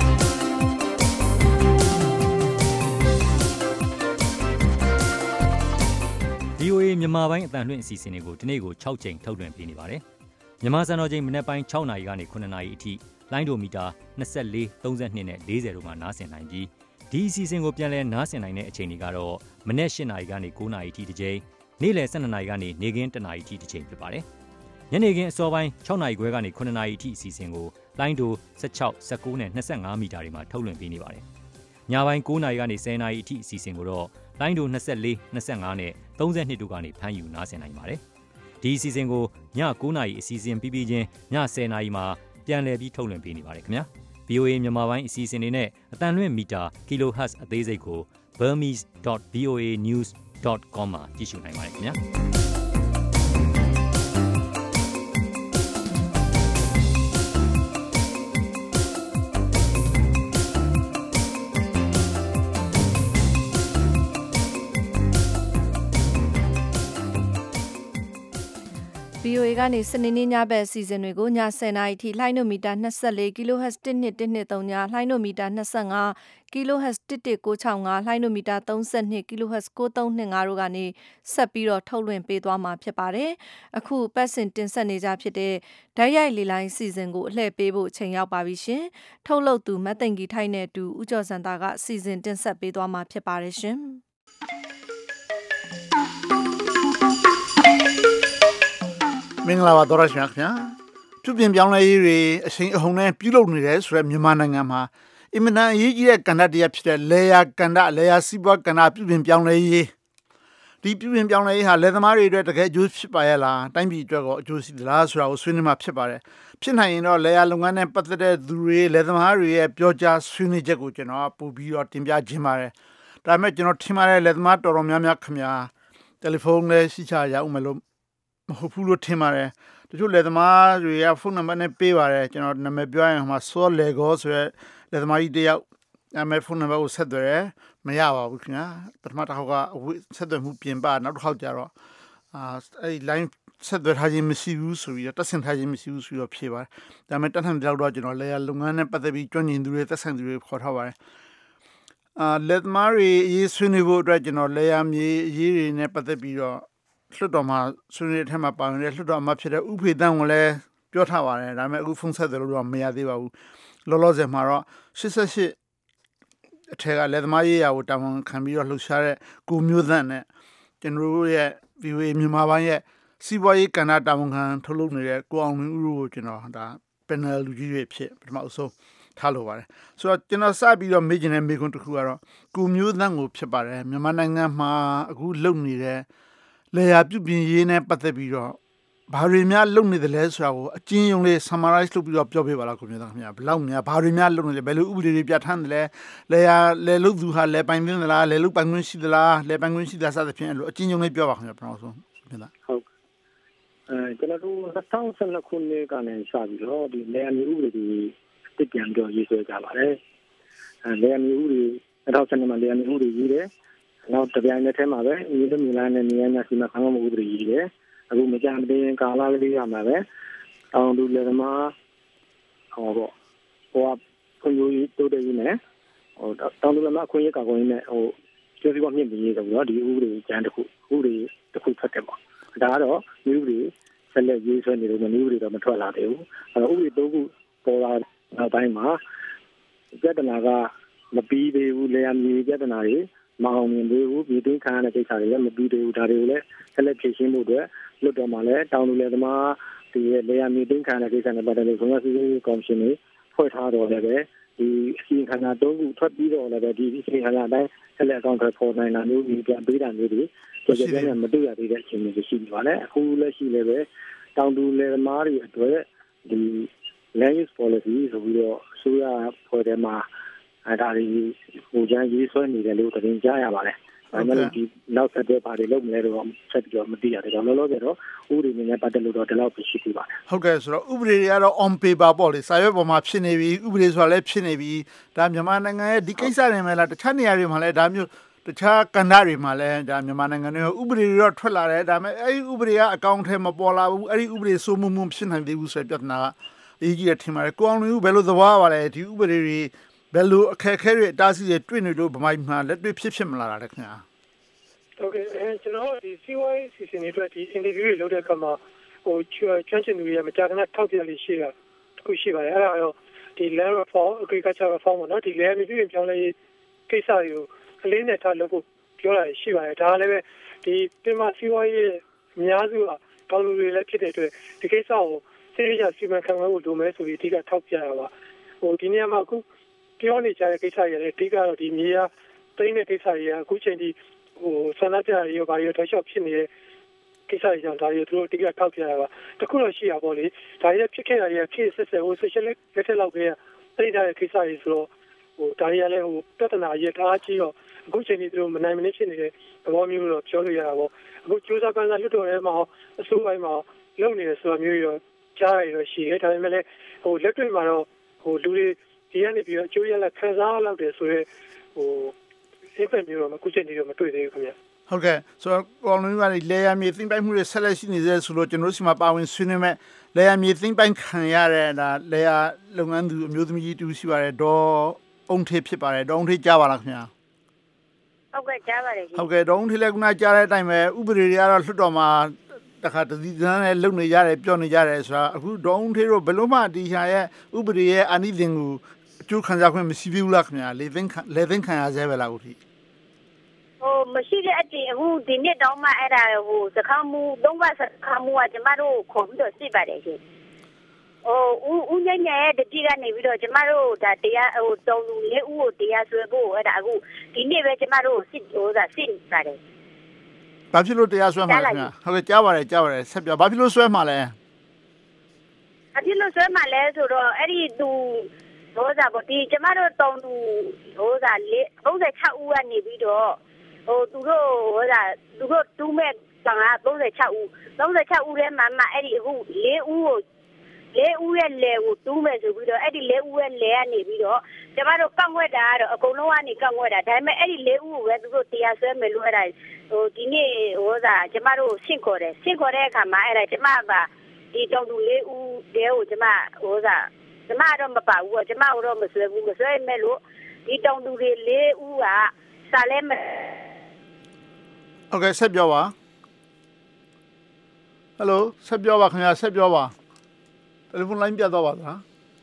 VOA မြန်မာပိုင်းအတန်လွှင့်အစီအစဉ်တွေကိုဒီနေ့ကို6ချိန်ထုတ်လွှင့်ပေးနေပါတယ်။မြန်မာစံတော်ချိန်မနက်ပိုင်း6နာရီကနေ9နာရီအထိလိုင်းဒိုမီတာ24 32နဲ့40တို့မှာနားဆင်နိုင်ပြီးဒီအစီအစဉ်ကိုပြန်လည်နားဆင်နိုင်တဲ့အချိန်တွေကတော့မနက်8နာရီကနေ9နာရီထိတစ်ချိန်နေ့လယ်12နာရီကနေနေ့ခင်း1နာရီထိတစ်ချိန်ဖြစ်ပါတယ်။ညနေခင်းအစောပိုင်း6နာရီခွဲကနေ9နာရီအထိအစီအစဉ်ကိုလိုင်းဒို16 19နဲ့25မီတာတွေမှာထုတ်လွှင့်ပေးနေပါတယ်။ညပိုင်း9နာရီကနေ10နာရီအထိအစီအစဉ်ကိုတော့လိုင်းဒို24 25နဲ့32တို့ကနေဖမ်းယူနားဆင်နိုင်ပါတယ်ဒီအစီအစဉ်ကိုည9:00နာရီအစီအစဉ်ပြီးပြီးချင်းည10:00နာရီမှာပြန်လည်ပြီးထုတ်လွှင့်ပေးနေပါတယ်ခင်ဗျာ VOA မြန်မာပိုင်းအစီအစဉ်တွေနဲ့အတန်လွင့်မီတာ kHz အသေးစိတ်ကို burmese.voanews.com မှာကြည့်ရှုနိုင်ပါတယ်ခင်ဗျာ VOA ကနေစနေနေ့ညဘက်အစီအစဉ်တွေကိုည10:00နာရီထိလှိုင်းနိုမီတာ24 kHz 1213ညလှိုင်းနိုမီတာ25 kHz 1196လှိုင်းနိုမီတာ32 kHz 9325တို့ကနေဆက်ပြီးတော့ထုတ်လွှင့်ပေးသွားမှာဖြစ်ပါတယ်။အခုပတ်စဉ်တင်ဆက်နေကြဖြစ်တဲ့ဓာတ်ရိုက်လေလိုင်းအစီအစဉ်ကိုအလှည့်ပေးဖို့ချိန်ရောက်ပါပြီရှင်။ထုတ်လုပ်သူမတ်သိန်ကြီးထိုက်နဲ့အတူဦးကျော်စံတာကအစီအစဉ်တင်ဆက်ပေးသွားမှာဖြစ်ပါတယ်ရှင်။မင်္ဂလာပါတော်ရရှိမြခင်ဗျာပြုပြင်ပြောင်းလဲရေးတွေအချိန်အဟုန်နဲ့ပြုလုပ်နေတယ်ဆိုတော့မြန်မာနိုင်ငံမှာအင်မတန်အရေးကြီးတဲ့ကဏ္ဍတရားဖြစ်တဲ့လေယာကဏ္ဍလေယာစီးပွားကဏ္ဍပြုပြင်ပြောင်းလဲရေးဒီပြုပြင်ပြောင်းလဲရေးဟာလယ်သမားတွေအတွက်တကယ်အကျိုးဖြစ်ပါရဲ့လားတိုင်းပြည်အတွက်ကအကျိုးရှိသလားဆိုတာကိုဆွေးနွေးမှာဖြစ်ပါတယ်ဖြစ်နိုင်ရင်တော့လေယာလုပ်ငန်းနဲ့ပတ်သက်တဲ့သူတွေလယ်သမားတွေရဲ့ပြောကြားဆွေးနွေးချက်ကိုကျွန်တော်ပို့ပြီးတော့တင်ပြခြင်းပါတယ်ဒါပေမဲ့ကျွန်တော်ထင်ပါတယ်လယ်သမားတော်တော်များများခင်ဗျာတယ်လီဖုန်းနဲ့ရှိချရအောင်မလို့မဟုတ်ဘူးလို့ထင်ပါတယ်တချို့လယ်သမားတွေကဖုန်းနံပါတ်နဲ့ပေးပါတယ်ကျွန်တော်နာမည်ပြောရင်ဟိုမှာစောလေကောဆိုရဲလယ်သမားကြီးတယောက်နာမည်ဖုန်းနံပါတ်ကိုဆက်သွယ်ရမရပါဘူးခင်ဗျာပထမတစ်ခေါက်ကဆက်သွယ်မှုပြင်ပနောက်တစ်ခေါက်ကျတော့အဲ့ဒီ line ဆက်သွယ်ထားခြင်းမရှိဘူးဆိုပြီးတော့တက်ဆင်ထားခြင်းမရှိဘူးဆိုတော့ဖြေပါတယ်ဒါပေမဲ့တက်ဆင်တဲ့တော့ကျွန်တော်လေယာလုပ်ငန်းနဲ့ပတ်သက်ပြီးကျွမ်းကျင်သူတွေတက်ဆင်သူတွေခေါ်ထားပါတယ်လက်သမားတွေရေးဆွေးနွေးဖို့အတွက်ကျွန်တော်လေယာမြေရေးတွေနဲ့ပတ်သက်ပြီးတော့လွှတ်တော်မှာဆွေးနွေးတဲ့ထဲမှာပါနေတဲ့လွှတ်တော်မှာဖြစ်တဲ့ဥဖေတန်းကိုလည်းပြောထားပါတယ်ဒါပေမဲ့အခုဖုန်းဆက်တယ်လို့တော့မရသေးပါဘူးလောလောဆယ်မှာတော့88အထက်ကလက်သမားရေးရာကိုတာဝန်ခံပြီးတော့လှုပ်ရှားတဲ့ကိုမျိုးသန့်နဲ့ကျွန်တော်တို့ရဲ့ VOA မြန်မာပိုင်းရဲ့စီးပွားရေးကဏ္ဍတာဝန်ခံထုတ်လုပ်နေတဲ့ကိုအောင်လင်းဦးတို့ကိုကျွန်တော်ဒါ panel လူကြီးတွေဖြစ်ပထမအဆုံးထားလို့ပါတယ်ဆိုတော့ကျွန်တော်စပြီးတော့မေးချင်တဲ့မေးခွန်းတစ်ခုကတော့ကိုမျိုးသန့်ကိုဖြစ်ပါတယ်မြန်မာနိုင်ငံမှာအခုလုပ်နေတဲ့လေယာပြုပြင်ရေးနဲ့ပတ်သက်ပြီးတော့ဘာတွေများလုပ်နေတယ်လဲဆိုတာကိုအကျဉ်းရုံလေး summarize လုပ်ပြီးတော့ပြောပြပါလားကိုမျိုးသားခင်ဗျာဘယ်လောက်များဘာတွေများလုပ်နေလဲဘယ်လိုဥပဒေတွေပြဋ္ဌာန်းတယ်လဲလေယာလေလုပ်သူဟာလေပိုင်သင်းသလားလေလုပ်ပိုင်ခွင့်ရှိသလားလေပိုင်ခွင့်ရှိတာစသဖြင့်အဲ့လိုအကျဉ်းရုံလေးပြောပါခင်ဗျာပထမဆုံးမျိုးသားဟုတ်ကျွန်တော်တို့2012ခုနှစ်ကနေစပြီးတော့ဒီလေယာမျိုးဥပဒေတွေတည်ပြန်တော့ရေးဆွဲကြပါတယ်လေယာမျိုးဥပဒေ2012မှာလေယာမျိုးဥပဒေရေးတယ်နောက်တပြိုင်နက်တည်းမှာပဲမြေလူမျိုးလားနဲ့နေရာညာစီမံခန့်ခွဲမှုဥပဒေရေးတယ်အခုမကြမ်းတဲ့ကာလလေးရမှာပဲတောင်တူလေသမားဟောတော့ခွင့်ယူတိုးတက်ရေးနဲ့တောင်တူလေသမားခွင့်ရကာကွယ်ရေးနဲ့ကျေးဇူးကမြင့်ပြီးရေးဆိုတော့ဒီဥပဒေကျမ်းတစ်ခုဖတ်တယ်ပေါ့ဒါကတော့ဥပဒေဆက်လက်ရေးဆွဲနေလို့ဥပဒေတော့မထွက်လာသေးဘူးဥပဒေ3ခုပေါ်လာနောက်ပိုင်းမှာပြဿနာကမပြီးသေးဘူးလေယာမြေပြဿနာတွေမအောင်မြင်သေးဘူးပြည်တွင်းခံရတဲ့ကိစ္စတွေလည်းမပြီးသေးဘူးဒါတွေကိုလည်းဆက်လက်ဖြေရှင်းဖို့အတွက်လွှတ်တော်မှာလည်းတောင်လူလယ်သမားဒီလေယာမြေတွင်းခံရတဲ့ကိစ္စနဲ့ပတ်သက်လို့ဘုရားစီရင်ကော်မရှင်တွေဖွဲ့ထားတော့လည်းပဲဒီအစီအခံ3ခုထွက်ပြီးတော့လည်းပဲဒီအစီအခံအတိုင်းဆက်လက်အကောင့်ထွက်ပေါ်နိုင်တာမျိုးဒီပြန်ပေးတာမျိုးတွေကြည့်ကြတဲ့မတွေ့ရသေးတဲ့အချိန်တွေရှိနေပါလေအခုလက်ရှိလည်းပဲတောင်တူလယ်သမားတွေအတွက်ဒီ land use policy ဆိုပြီးတော့အစိုးရဖွဲ့တယ်မှာဒါတွေဟိုကျန်းရေးဆွဲနေတယ်လို့တင်ကြားရပါတယ်။ဒါမှမဟုတ်ဒီနောက်ဆက်တွဲပါတွေလုပ်မလဲတော့ဆက်ပြီးတော့မသိရတယ်။လောလောဆယ်တော့ဥပဒေနဲ့ပတ်သက်လို့တော့ဒီလောက်ပဲရှိသေးပါတယ်။ဟုတ်ကဲ့ဆိုတော့ဥပဒေတွေကတော့ on paper ပေါ့လေစာရွက်ပေါ်မှာဖြစ်နေပြီဥပဒေဆိုတာလည်းဖြစ်နေပြီဒါမြန်မာနိုင်ငံရဲ့ဒီကိစ္စတွေမှာလည်းတခြားနေရာတွေမှာလည်းဒါမျိုးတခြားကဏ္ဍတွေမှာလည်းဒါမြန်မာနိုင်ငံတွေဥပဒေတွေတော့ထွက်လာတယ်ဒါပေမဲ့အဲ့ဒီဥပဒေကအကောင့်ထဲမပေါ်လာဘူးအဲ့ဒီဥပဒေစိုးမိုးမှုဖြစ်နိုင်သေးဘူးဆိုတဲ့ပြဿနာကအရေးကြီးတယ်ထင်ပါတယ်။ကိုအောင်လူဘယ်လိုသဘောရပါလဲဒီဥပဒေတွေဘယ်လိုအခက်အခဲတွေအတားဆီးတွေတွေ့နေလို့ဗမာပြည်မှာလက်တွေ့ဖြစ်မလာတာလဲခင်ဗျာဟုတ်ကဲ့ကျွန်တော်ဒီ CY စီစဉ်နေအတွက်ဒီ interview တွေလုပ်တဲ့အခါမှာကျွမ်းကျင်သူတွေမကြာခဏထောက်ပြလေးရှိတာတခုရှိပါတယ်အဲ့ဒါတော့ဒီ land reform agriculture reform ပေါ့နော်ဒီ land မြေပြင်ပြောင်းလဲရေးကိစ္စတွေကိုအလေးနဲ့ထားလုပ်ဖို့ပြောတာရှိပါတယ်ဒါလည်းပဲဒီပြင်မ CY ရဲ့အများစုကတောင်လူတွေလည်းဖြစ်တဲ့အတွက်ဒီကိစ္စကိုစိတ်ရစီမံခန့်ခွဲဖို့လိုမယ်ဆိုပြီးအဓိကထောက်ပြရပါဒီနေရာမှာအခုပြောနေကြတဲ့ကိစ္စတွေလည်းအဓိကတော့ဒီမြေယာသိမ်းတဲ့ကိစ္စတွေကအခုချိန်ထိဆန္ဒပြရေးဘာတွေတော့ရှော့ဖြစ်နေတဲ့ကိစ္စတွေကြောင့်ဒါတွေသူတို့တိကျထောက်ပြရတာပါတခုတော့ရှိရပါလေဒါတွေဖြစ်ခဲ့တာတွေဖြစ်ဆက်ဆက်social လက်ထက်လောက်ကအဲ့ဒါရဲ့ကိစ္စတွေဆိုတော့ဒါတွေကလည်းပြဿနာရေးထားကြည့်တော့အခုချိန်ကြီးသူတို့မနိုင်မနစ်ဖြစ်နေတဲ့သဘောမျိုးတော့ပြောလို့ရတာပေါ့အခုကျိုးစားပန်းစားလွတ်တော်ထဲမှာအစိုးရမှာလုပ်နေတယ်ဆိုတာမျိုးရောကြားရတော့ရှိတယ်ဒါပေမဲ့လည်းလက်တွေ့မှာတော့လူတွေဒီကနေပြီးတော့အကျိုးရလခံစားလောက်တယ်ဆိုရဲစိတ်မျိုးတော့အခုချိန်ကြီးတော့မတွေ့သေးဘူးခင်ဗျဟုတ်ကဲ့ဆိုတော့ကော်လိုနီကလေယာမြေသိမ့်ပိုက်မှုတွေဆက်လက်ရှိနေသေးဆိုလို့ကျွန်တော်တို့စီမှာပါဝင်ဆွေးနွေးမဲ့လေယာမြေသိမ့်ပိုက်ခံရတဲ့ဒါလေယာလုပ်ငန်းသူအမျိုးသမီးတူရှိပါတယ်ဒေါ်အုံထေးဖြစ်ပါတယ်ဒေါ်အုံထေးကြားပါလားခင်ဗျာဟုတ်ကဲ့ကြားပါတယ်ရှင်ဟုတ်ကဲ့ဒေါ်အုံထေးလည်းခုနကြားတဲ့အတိုင်းပဲဥပဒေတွေကတော့လွှတ်တော်မှာတခါတတိတန်းနဲ့လုပ်နေကြတယ်ပြောနေကြတယ်ဆိုတာအခုဒေါ်အုံထေးတို့ဘယ်လိုမှဒီဟာရဲ့ဥပဒေရဲ့အာနိသင်ကိုအကျိုးခံစားခွင့်မရှိဘူးလားခင်ဗျာလေသိန်းခံရဆဲပဲလားဦးထီမရှိတဲ့အချိန်အခုဒီနေ့တောင်းမှအဲ့ဒါစခန်းမှု၃ဘတ်စခန်းမှုကကျမတို့ခေါ်ပြီးတော့စစ်ပါတယ်ရှင်ဦးညညရဲ့တတိကနေပြီးတော့ကျမတို့ဒါတရားတုံလူလေးဦးကိုတရားဆွဲဖို့အဲ့ဒါအခုဒီနေ့ပဲကျမတို့စစ်စစ်ပါတယ်ဘာဖြစ်လို့တရားဆွဲမှာလဲခင်ဗျာဟုတ်ကဲ့ကြားပါတယ်ဆက်ပြဘာဖြစ်လို့ဆွဲမှာလဲဘာဖြစ်လို့ဆွဲမှာလဲဆိုတော့အဲ့ဒီသူပေါ့ဒီကျမတို့တုံလူ36ဦးကနေပြီးတော့သူတို့တူးမဲ့ကံက36ဦးထဲမှာအဲ့ဒီအခု4ဦးရဲ့လေကိုတူးမဲ့ဆိုပြီးတော့အဲ့ဒီ4ဦးရဲ့လေကနေပြီးတော့ကျမတို့ကန့်ွက်တာကတော့အကုန်လုံးကနေကန့်ွက်တာဒါပေမဲ့အဲ့ဒီ4ဦးကိုပဲသူတို့တရားစွဲမယ်လို့အဲ့ဒါဒီနေ့ကျမတို့ဆင့်ခေါ်တဲ့အခါမှာအဲ့ဒါကျမကဒီတောင်သူ4ဦးတဲကိုကျမတော့မပါဘူးပေါ့ကျမတော့မဆွဲဘူးမဆွဲမဲ့လို့ဒီတောင်သူတွေ4ဦးကစာလဲမဟုတ်ကဲ့ဆက်ပြောပါဟယ်လိုဆက်ပြောပါခင်ဗျာဆက်ပြောပါတယ်လီဖုန်းလိုင်းပြတ်သွားပါလား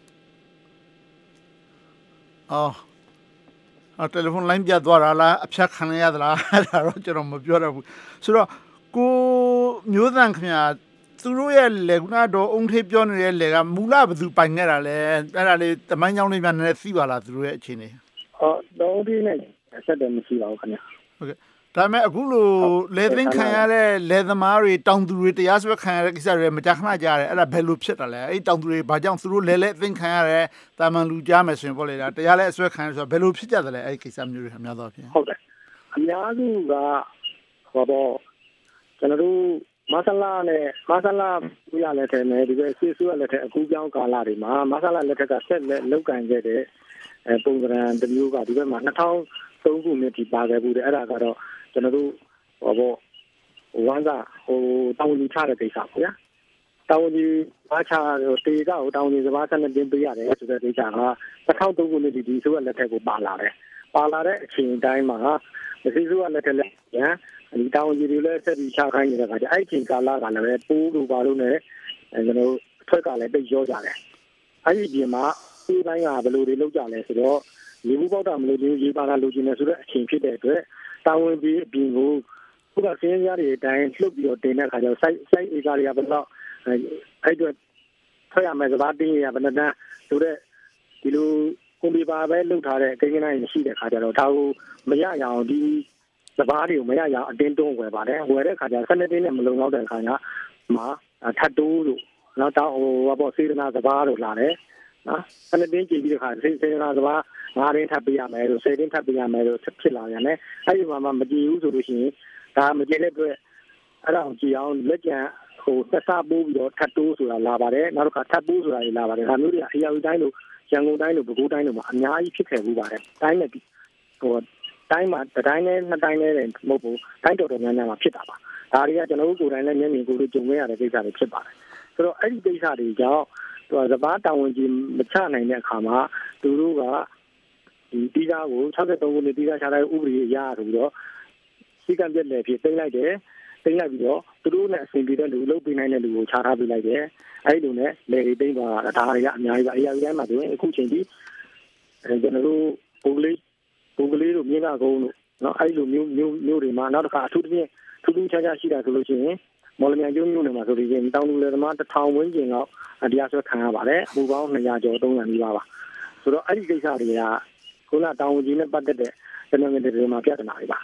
တယ်လီဖုန်းလိုင်းပြတ်သွားတာလားအဖြတ်ခံရသလားအဲ့ဒါတော့ကျွန်တော်မပြောတော့ဘူးဆိုတော့ကိုမျိုးသန့်ခင်ဗျာသူတို့ရဲ့လေခုနတော့အုံထေးပြောနေတဲ့လေကမူလဘယ်သူပိုင်ခဲ့တာလဲအဲ့ဒါလေးတမိုင်းကြောင်းလေးများနည်းနည်းသိပါလားသူတို့ရဲ့အခြေအနေတော့ဒီနဲ့ဆက်တယ်မရှိပါဘူးခင်ဗျာဟုတ်ကဲ့ဒါပေမဲ့အခုလိုလေသိန်းခံရတဲ့လေသမားတွေတောင်သူတွေတရားစွဲခံရတဲ့ကိစ္စတွေမကြာခဏကြားရတယ်အဲ့ဒါဘယ်လိုဖြစ်တာလဲအဲ့တောင်သူတွေဘာကြောင့်သူတို့လေအသိန်းခံရတဲ့တာမန်လူကြားမယ်ဆိုရင်ပေါ့လေဒါတရားလဲအစွဲခံရဆိုတော့ဘယ်လိုဖြစ်ကြတယ်လဲအဲ့ကိစ္စမျိုးတွေအများသောဖြင့်ဟုတ်တယ်အများစုကကျွန်တော်တို့မဆလာပြရလက်ထဲမှာဒီပဲဆေးဆိုးလက်ထဲအခုကြောင်းကာလတွေမှာမဆလာလက်ထက်ကဆက်လက်လောက်ကန်ခဲ့တဲ့ပုံစံတစ်မျိုးကဒီဘက်မှာ2003ခုနှစ်ထိပါခဲ့ဘူးတဲ့အဲ့ဒါကတော့ကျွန်တော်တို့ဝမ်းသာတောင်းလူချတဲ့ကိစ္စပေါ့ဗျာတောင်းလူဘာချတေကတောင်းလူစဘာဆက်နဲ့တင်ပေးရတယ်ဆိုတဲ့ကိစ္စက2003ခုနှစ်ဒီဆိုရလက်ထက်ကိုပါလာတဲ့အချိန်တိုင်းမှာဒီဆိုရလက်ထက်လည်းဒီတောင်းလူတွေလည်းဆက်ပြီးချခိုင်းနေတဲ့အခါကျအဲ့အချိန်ကာလကလည်းပိုးလို့ပါလို့နဲ့ကျွန်တော်အထွက်ကလည်းတိတ်ရောကြတယ်အဲ့ဒီပြင်မှာဒီတိုင်းကဘယ်လိုတွေလုပ်ကြလဲဆိုတော့ရေဘူးပေါက်တာမလို့ရေပါလာလို့ကျင်နေဆိုတဲ့အချိန်ဖြစ်တဲ့အတွက်တာဝန်ပြီးအပြင်ကိုခုကစင်းရတွေအတိုင်းလှုပ်ပြီးတော့တင်တဲ့အခါကျတော့ site ဧကတွေကဘယ်တော့အဲ့အတွက်ထွက်ရမယ်စပါးတင်းရဘယ်နဲ့ဆိုတော့ဒီလိုကွန်ပျူတာပဲလုပ်ထားတဲ့ကိန်းဂဏန်းရှိတဲ့အခါကျတော့ဒါကိုမရရအောင်ဒီစပါးတွေကိုမရရအောင်အတင်းတွန်းဝယ်ပါတယ်ဝယ်တဲ့အခါကျစနစ်တင်းနဲ့မလုံလောက်တဲ့အခါကျမှာထပ်တိုးလို့နောက်တော့စေတနာစပါးတို့လာတယ်နော်စနစ်တင်းကြည့်ပြီးတဲ့အခါစေတနာစပါး9တင်းထပ်ပေးရမယ်လို့10တင်းထပ်ပေးရမယ်လို့ဖြစ်လာရတယ်အဲ့ဒီမှာမကြည့်ဘူးဆိုလို့ရှိရင်ဒါမကြည့်တဲ့အတွက်အဲ့ဒါကိုကြည့်အောင်လက်ကျန်သက်သာပိုးပြီးတော့ထပ်တိုးဆိုတာလာပါတယ်နောက်တစ်ခါထပ်ပိုးဆိုတာလာပါတယ်ဒါမျိုးတွေအရာတိုင်းလို့ရန်ကုန်တိုင်းလို့ပဲခူးတိုင်းလို့မှာအများကြီးဖြစ်ခဲ့ဘူးပါတယ်တိုင်းနဲ့တိုင်းမှာတိုင်းနဲ့နှစ်တိုင်းနဲ့မဟုတ်ဘူးတိုင်းတော်တော်များများမှာဖြစ်တာပါဒါတွေကကျွန်တော်တို့ကိုယ်တိုင်လည်းမျက်မြင်ကိုယ်တွေ့ကြုံခဲ့ရတဲ့ကိစ္စတွေဖြစ်ပါတယ်ဆိုတော့အဲ့ဒီကိစ္စတွေကြောင့်စပါးတာဝန်ကြီးမချနိုင်တဲ့အခါမှာသူတို့ကဒီတီးသားကို63ခုနှစ်တီးသားချတဲ့ဥပဒေအရဆိုပြီးတော့စီကံပြက်လေဖြစ်သိမ်းလိုက်ပြီးတော့သူတို့နဲ့အဆင်ပြေတဲ့လူလုပ်ပေးနိုင်တဲ့လူကိုခြားထားပေးလိုက်တယ်အဲ့ဒီလိုနဲ့လေတွေသိမ်းသွားတာဒါတွေကအများကြီးပဲအရာတိုင်းမှာဆိုရင်အခုချိန်ထိကျွန်တော်တို့ပုဂ္ဂလိတို့မြင်းကကုန်းတို့နော်အဲ့လိုမျိုးတွေမှာနောက်တစ်ခါအထူးသဖြင့်ထူးထူးခြားခြားရှိတာဆိုလို့ရှိရင်မော်လမြိုင်ကျွန်းမြို့နယ်မှာဆိုရင်တောင်လူလေသမား1000ဝန်းကျင်လောက်တရားစွဲခံရပါတယ်အမှုပေါင်း200ကျော်300နီးပါးပါဆိုတော့အဲ့ဒီကိစ္စတွေကခုနတောင်ဝင်ကြီးနဲ့ပတ်သက်တဲ့ကျွန်တော်တို့ဒီမှာပြဿနာတွေပါ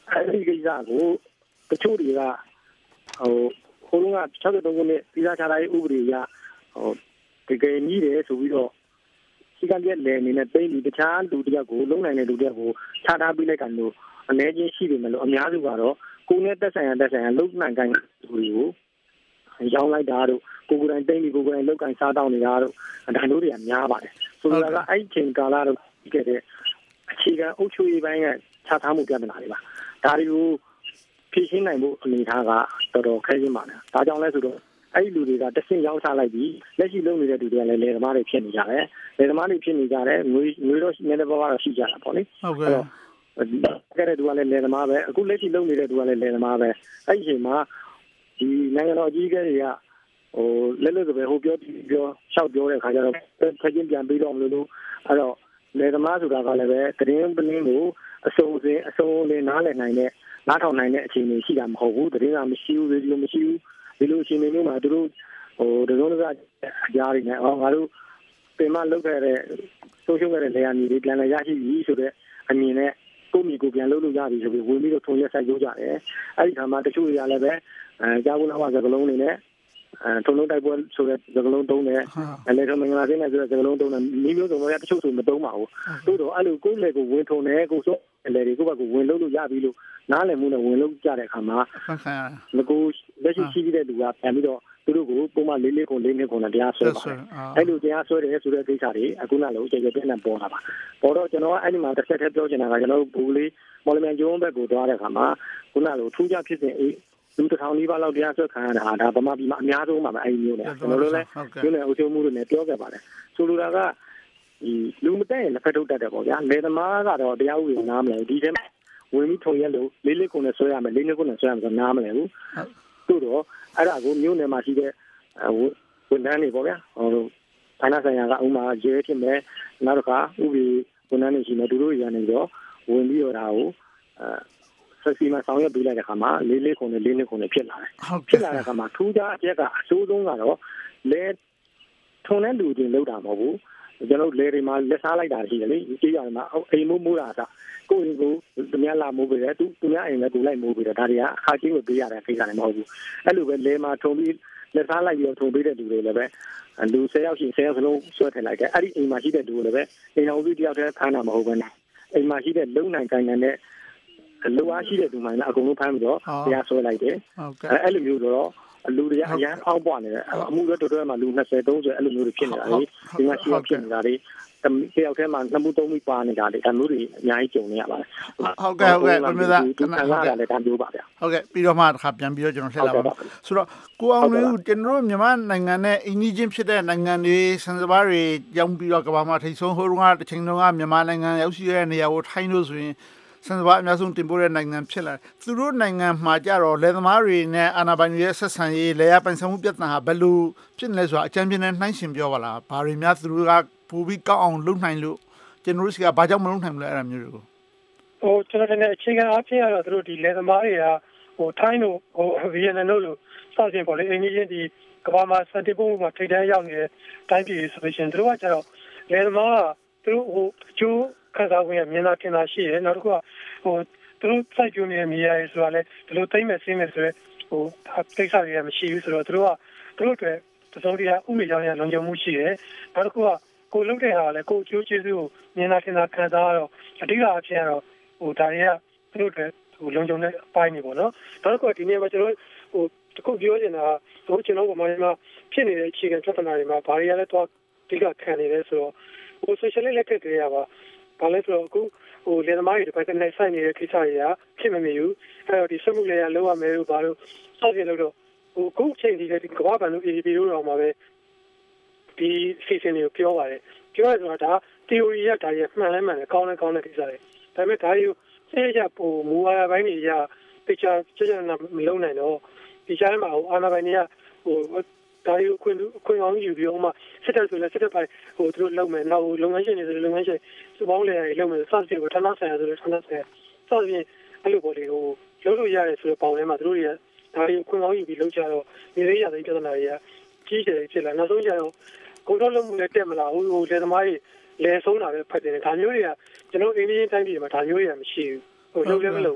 အဲဒီကိစ္စကိုတချို့တွေကဟိုတုန်းက63ခုနှစ်ပြည်သားချထားရေးဥပဒေအရတကယ်ကြီးတယ်ဆိုပြီးတော့စီကံပြက်လဲအနေနဲ့တိတ်ပြီးတခြားလူတယောက်ကိုလုံနိုင်တဲ့လူတယောက်ကိုချထားပြီးလိုက်တာမျိုးအနေချင်းရှိတယ်မလို့အများစုကတော့ကိုယ်နဲ့တက်ဆိုင်ရလုံနိုင်ကိုင်းလူတွေကိုရောင်းလိုက်တာတို့ကိုယ်ကိုယ်တိုင်တိတ်ပြီးကိုယ်ကိုယ်တိုင်လောက်ကိုင်းစားတောင်းနေတာတို့ဒါမျိုးတွေကများပါတယ်ဆိုတော့အဲ့ချိန်ကာလတော့ဒီကတဲ့အခြေခံအုပ်ချုပ်ရေးပိုင်းကချထားမှုပြဿနာတွေပါဒါတွေကိုဖြေရှင်းနိုင်ဖို့အနေထားကတော်တော်ခဲရင်ပါတယ်ဒါကြောင့်လဲဆိုတော့အဲ့ဒီလူတွေကတဆင့်ရောက်ချလိုက်ပြီးလက်ရှိလုပ်နေတဲ့လူတွေကလည်းလယ်သမားတွေဖြစ်နေကြတယ်လယ်သမားတွေဖြစ်နေကြတယ်ငွေတော့နည်းနည်းပါးပါးတော့ရှိကြတာပေါ့လေဟုတ်ကဲ့ကဲတဲ့သူကလည်းလယ်သမားပဲအခုလက်ရှိလုပ်နေတဲ့သူကလည်းလယ်သမားပဲအဲ့ဒီအချိန်မှာဒီနိုင်ငံတော်အကြီးအကဲတွေကလက်လွတ်ပဲဟိုပြောရှောက်ပြောတဲ့ခါကျတော့ဖက်ချင်းပြန်ပြီးတော့မလို့အဲ့တော့လယ်သမားဆိုတာကလည်းပဲသတင်းပလင်းကိုအစုံလေးနားလည်နိုင်တဲ့နားထောင်နိုင်တဲ့အခြေအနေရှိတာမဟုတ်ဘူးသတင်းကမရှိဘူးရေဒီယိုမရှိဘူးဒီလိုအခြေအနေမျိုးမှာသူတို့တစုံတစအကြားတွေနဲ့ငါတို့ပြင်မလုပ်ခဲ့တဲ့ဆုံးရှုံးခဲ့တဲ့နေရာမျိုးတွေပြန်လည်ရရှိပြီဆိုတဲ့အမြင်နဲ့ကိုမိကိုပြန်လုပ်လို့ရပြီဆိုပြီးဝင်ပြီးတော့ထုံရက်ဆိုင်ကြကြတယ်အဲ့ဒီခါမှာတချို့တွေကလည်းပဲကြားဘူးနောက်စကလုံးတွေနဲ့ထုံလုံးတိုက်ပွဲဆိုတဲ့စကလုံးတုံးတယ်လေထုံမင်္ဂလာစင်းနဲ့ဆိုတဲ့စကလုံးတုံးတယ်မိမျိုးစုံတော့တချို့ဆိုမတုံးပါဘူးသို့တော့အဲ့လိုကိုယ်လေကိုဝင်ထုံတယ်ကိုစိုးလေတွေကိုဘက်ကဝင်လို့ရပြီလို့နားလည်မှုနဲ့ဝင်လို့ကြတဲ့အခါမှာငကိုလက်ရှိရှိတဲ့လူကပြန်ပြီးတော့သူတို့ကိုပုံမှန်4ခုနဲ့တရားဆွဲပါတယ်အဲ့လိုတရားဆွဲတယ်ဆိုတဲ့ကိစ္စတွေအခုနလိုကြေကြေပြန့်နဲ့ပေါ်လာပါပေါ်တော့ကျွန်တော်ကအဲ့ဒီမှာတစ်ဆက်တည်းပြောချင်တာကကျွန်တော်ဘူးလေးမော်လမြိုင်ကျုံးဘက်ကိုသွားတဲ့အခါမှာခုနလိုထူးခြားဖြစ်စဉ်လူတစ်ထောင်နီးပါးလောက်တရားစွဲခံရတာဒါဗမာပြည်မှာအများဆုံးပါပဲအဲ့ဒီမျိုးနဲ့ကျွန်တော်တို့လည်းမျိုးနဲ့အုပ်ချုပ်မှုတွေနဲ့ပြောခဲ့ပါတယ်ဆိုလိုတာကဒီလူမတက်ရင်လက်ဖက်ထုတ်တတ်တယ်ပေါ့ဗျာလယ်သမားကတော့တရားဥပဒေနားမလဲဒီထဲမှာဝင်ပြီးထုံရက်လို့4ခုနဲ့ဆွဲရမယ်4ခုနဲ့ဆွဲရမယ်ဆိုနားမလဲဘူးတို့တော့အဲ့ဒါကိုမျိုးနယ်မှာရှိတဲ့ဝန်ထမ်းတွေပေါ့ဗျာဌာနဆိုင်ရာကဥမာရဲဖြစ်မယ်နောက်တစ်ခါဥပဒေဝန်ထမ်းတွေရှိမယ်သူတို့ရနေတော့ဝင်ပြီးတော့ဒါကိုဆက်စီမှာဆောင်ရွက်ပေးလိုက်တဲ့ခါမှာ4ခုနဲ့ဖြစ်လာတယ်ဖြစ်လာတဲ့ခါမှာထူးခြားအချက်ကအဆိုးဆုံးကတော့လဲထုံတဲ့လူချင်းလောက်တာမဟုတ်ဘူးကျွန်တော်လေတွေမှာလက်စားလိုက်တာရှိတယ်လေကြေးရတယ်မှာအိမ်မိုးတာကကိုယ်ကိုသူများလာမိုးပေးတယ်သူများအိမ်လည်းကိုလိုက်မိုးပေးတယ်ဒါတွေကအခါချင်းကိုပေးရတဲ့ကိစ္စတွေမဟုတ်ဘူးအဲ့လိုပဲလေမှာထုံပြီးလက်စားလိုက်ပြီးထုံပေးတဲ့လူတွေလည်းပဲလူ10ယောက်ရှိ10ယောက်စလုံးဆွဲထည့်လိုက်တယ်အဲ့ဒီအိမ်မှာရှိတဲ့လူတွေလည်းပဲအိမ်တော်စုတယောက်တည်းဖမ်းတာမဟုတ်ဘဲနဲ့အိမ်မှာရှိတဲ့လုံနိုင်ကိုင်းတဲ့လူအားရှိတဲ့သူမှလည်းအကုန်လုံးဖမ်းပြီးတော့တရားဆွဲလိုက်တယ်အဲ့လိုမျိုးတော့လူတွေအရန်အောက်ပွားနေတယ်အမှုတော့တော်တော်မှလူ20 30အဲ့လိုမျိုးတွေဖြစ်နေတာလေဒီမှာရှိဖြစ်နေတာလေတယောက်တည်းမှာ2မှု3မှုပါနေတာလေဒါမျိုးတွေအများကြီးကြုံနေရပါတယ်ဟုတ်ကဲ့ကိုမျိုးသားခဏဟုတ်ကဲ့လည်းဒါမျိုးပါဗျာဟုတ်ကဲ့ပြီးတော့မှတစ်ခါပြန်ပြီးတော့ကျွန်တော်ထည့်လာပါဆိုတော့ကိုအောင်လေးဦးကျွန်တော်တို့မြန်မာနိုင်ငံနဲ့အင်ဂျီချင်းဖြစ်တဲ့နိုင်ငံတွေစံစပါးတွေကြောင်းပြီးတော့ကမ္ဘာမှာထိပ်ဆုံးဟိုတုန်းကတစ်ချိန်တုန်းကမြန်မာနိုင်ငံရောက်ရှိတဲ့နေရာကိုထိုင်းလို့ဆိုရင်စံစပါးအများဆုံးတင်ပို့တဲ့နိုင်ငံဖြစ်လာတယ်သူတို့နိုင်ငံမှာကြတော့လယ်သမားတွေနဲ့အာဏာပိုင်တွေရဲ့ဆက်ဆံရေးလယ်ယာပိုင်ဆိုင်မှုပြဿနာဟာဘယ်လိုဖြစ်နေလဲဆိုတာအကြံပြင်းနဲ့နှိုင်းရှင်ပြောပါလားဘာတွေများသူတို့ကပိုပြီးကောက်အောင်လုပ်နိုင်လို့ကျွန်တော်တို့စီကဘာကြောင့်မလုပ်နိုင်ဘူးလဲအဲ့ဒါမျိုးတွေကိုကျွန်တော်လည်းအခြေခံအားဖြင့်ကတော့သူတို့ဒီလယ်သမားတွေကထိုင်းတို့ဗီယက်နမ်တို့လို့စသဖြင့်ပေါ့လေအင်ဂျီချင်းဒီကမ္ဘာမှာစတင်ပုံမှာထိပ်တန်းရောက်နေတဲ့တိုင်းပြည်ဆိုလို့ရှိရင်သူတို့ကကျတော့လယ်သမားကသူတို့အကျိုးခံစားခွင့်ရမြင်သာထင်သာရှိတယ်နောက်တစ်ခုကသူတို့စိုက်ပျိုးနေတဲ့မြေယာတွေဆိုတာလည်းဒီလိုသိမ့်မဲ့ဆင်းမဲ့ဆိုတော့ကိစ္စတွေကမရှိဘူးဆိုတော့သူတို့အတွက်တစုံတရာဥပဒေကြောင့်လုံခြုံမှုရှိတယ်နောက်တစ်ခုကကိုလုပ်တဲ့ဟာလည်းကိုအကျိုးကျေးဇူးကိုမြင်သာထင်သာခံစားတော့အဓိကအဖြစ်ကတော့ဒါတွေကသူတို့အတွက်လုံခြုံတဲ့အပိုင်းတွေပေါ့နော်နောက်တစ်ခုကဒီနေ့မှာကျွန်တော်တခုပြောချင်တာကကျွန်တော်ကမှဖြစ်နေတဲ့အခြေခံပြဿနာတွေမှာဘာတွေကလဲတော့အဓိကခံနေတယ်ဆိုတော့social လက်ထက်တွေရပါဘာလဲဆိုတော့အခုလယ်သမားတွေဒီဘက်ကနေဆိုင်နေတဲ့ကိစ္စတွေကဖြစ်မနေဘူးအဲ့တော့ဒီစမှုလေးရလောက်ရမယ်လို့ဘာလို့စောင့်ကြည့်လို့တော့အခုချိန်ဒီကမ္ဘာ့ဘဏ်တို့ ADB တို့တော့မှာပဲဒီစီစဉ်တွေကိုပြောပါတယ်ပြောရဆိုတာဒါ theory ရဒါရမှန်လဲမှန်တယ်ကောင်းလဲကောင်းတဲ့ကိစ္စတွေဒါပေမဲ့ဒါတွေကိုသိရပို့မူဝါဒပိုင်းတွေရတခြားချက်ချက်မလုံးနိုင်တော့ဒီကြားထဲမှာအာဏာပိုင်တွေကဒါတွေကိုခွင့်အောင်ယူပြီးမှစစ်တပ်ဆိုလဲစစ်တပ်ပိုင်းသူတို့လုပ်မယ်နောက်လုပ်ငန်းရှင်တွေဆိုလုပ်ငန်းရှင်စုပေါင်းလေတွေလုပ်မယ်စသဖြင့်ဌာနဆိုင်ရာဆိုဌာနဆိုင်ရာစသဖြင့်အဲ့လိုပေါ်လေလုပ်လို့ရတယ်ဆိုတဲ့ပေါင်းထဲမှာသူတို့တွေကဒါတွေကိုခွင့်အောင်ယူပြီးလုပ်ကြတော့ဒီလေးရတဲ့ပြဿနာတွေကကြီးကျယ်ဖြစ်လာနောက်ဆုံးကျတော့ကိုယ်တော်လုံးမှုလည်းတက်မလာဘူးလယ်သမားတွေလယ်ဆုံးတာပဲဖတ်တယ်ဒါမျိုးတွေကကျွန်တော်အင်းကြီးတိုင်းပြည်မှာဒါမျိုးတွေကမရှိဘူးလုပ်လည်းမလုပ်ဘူး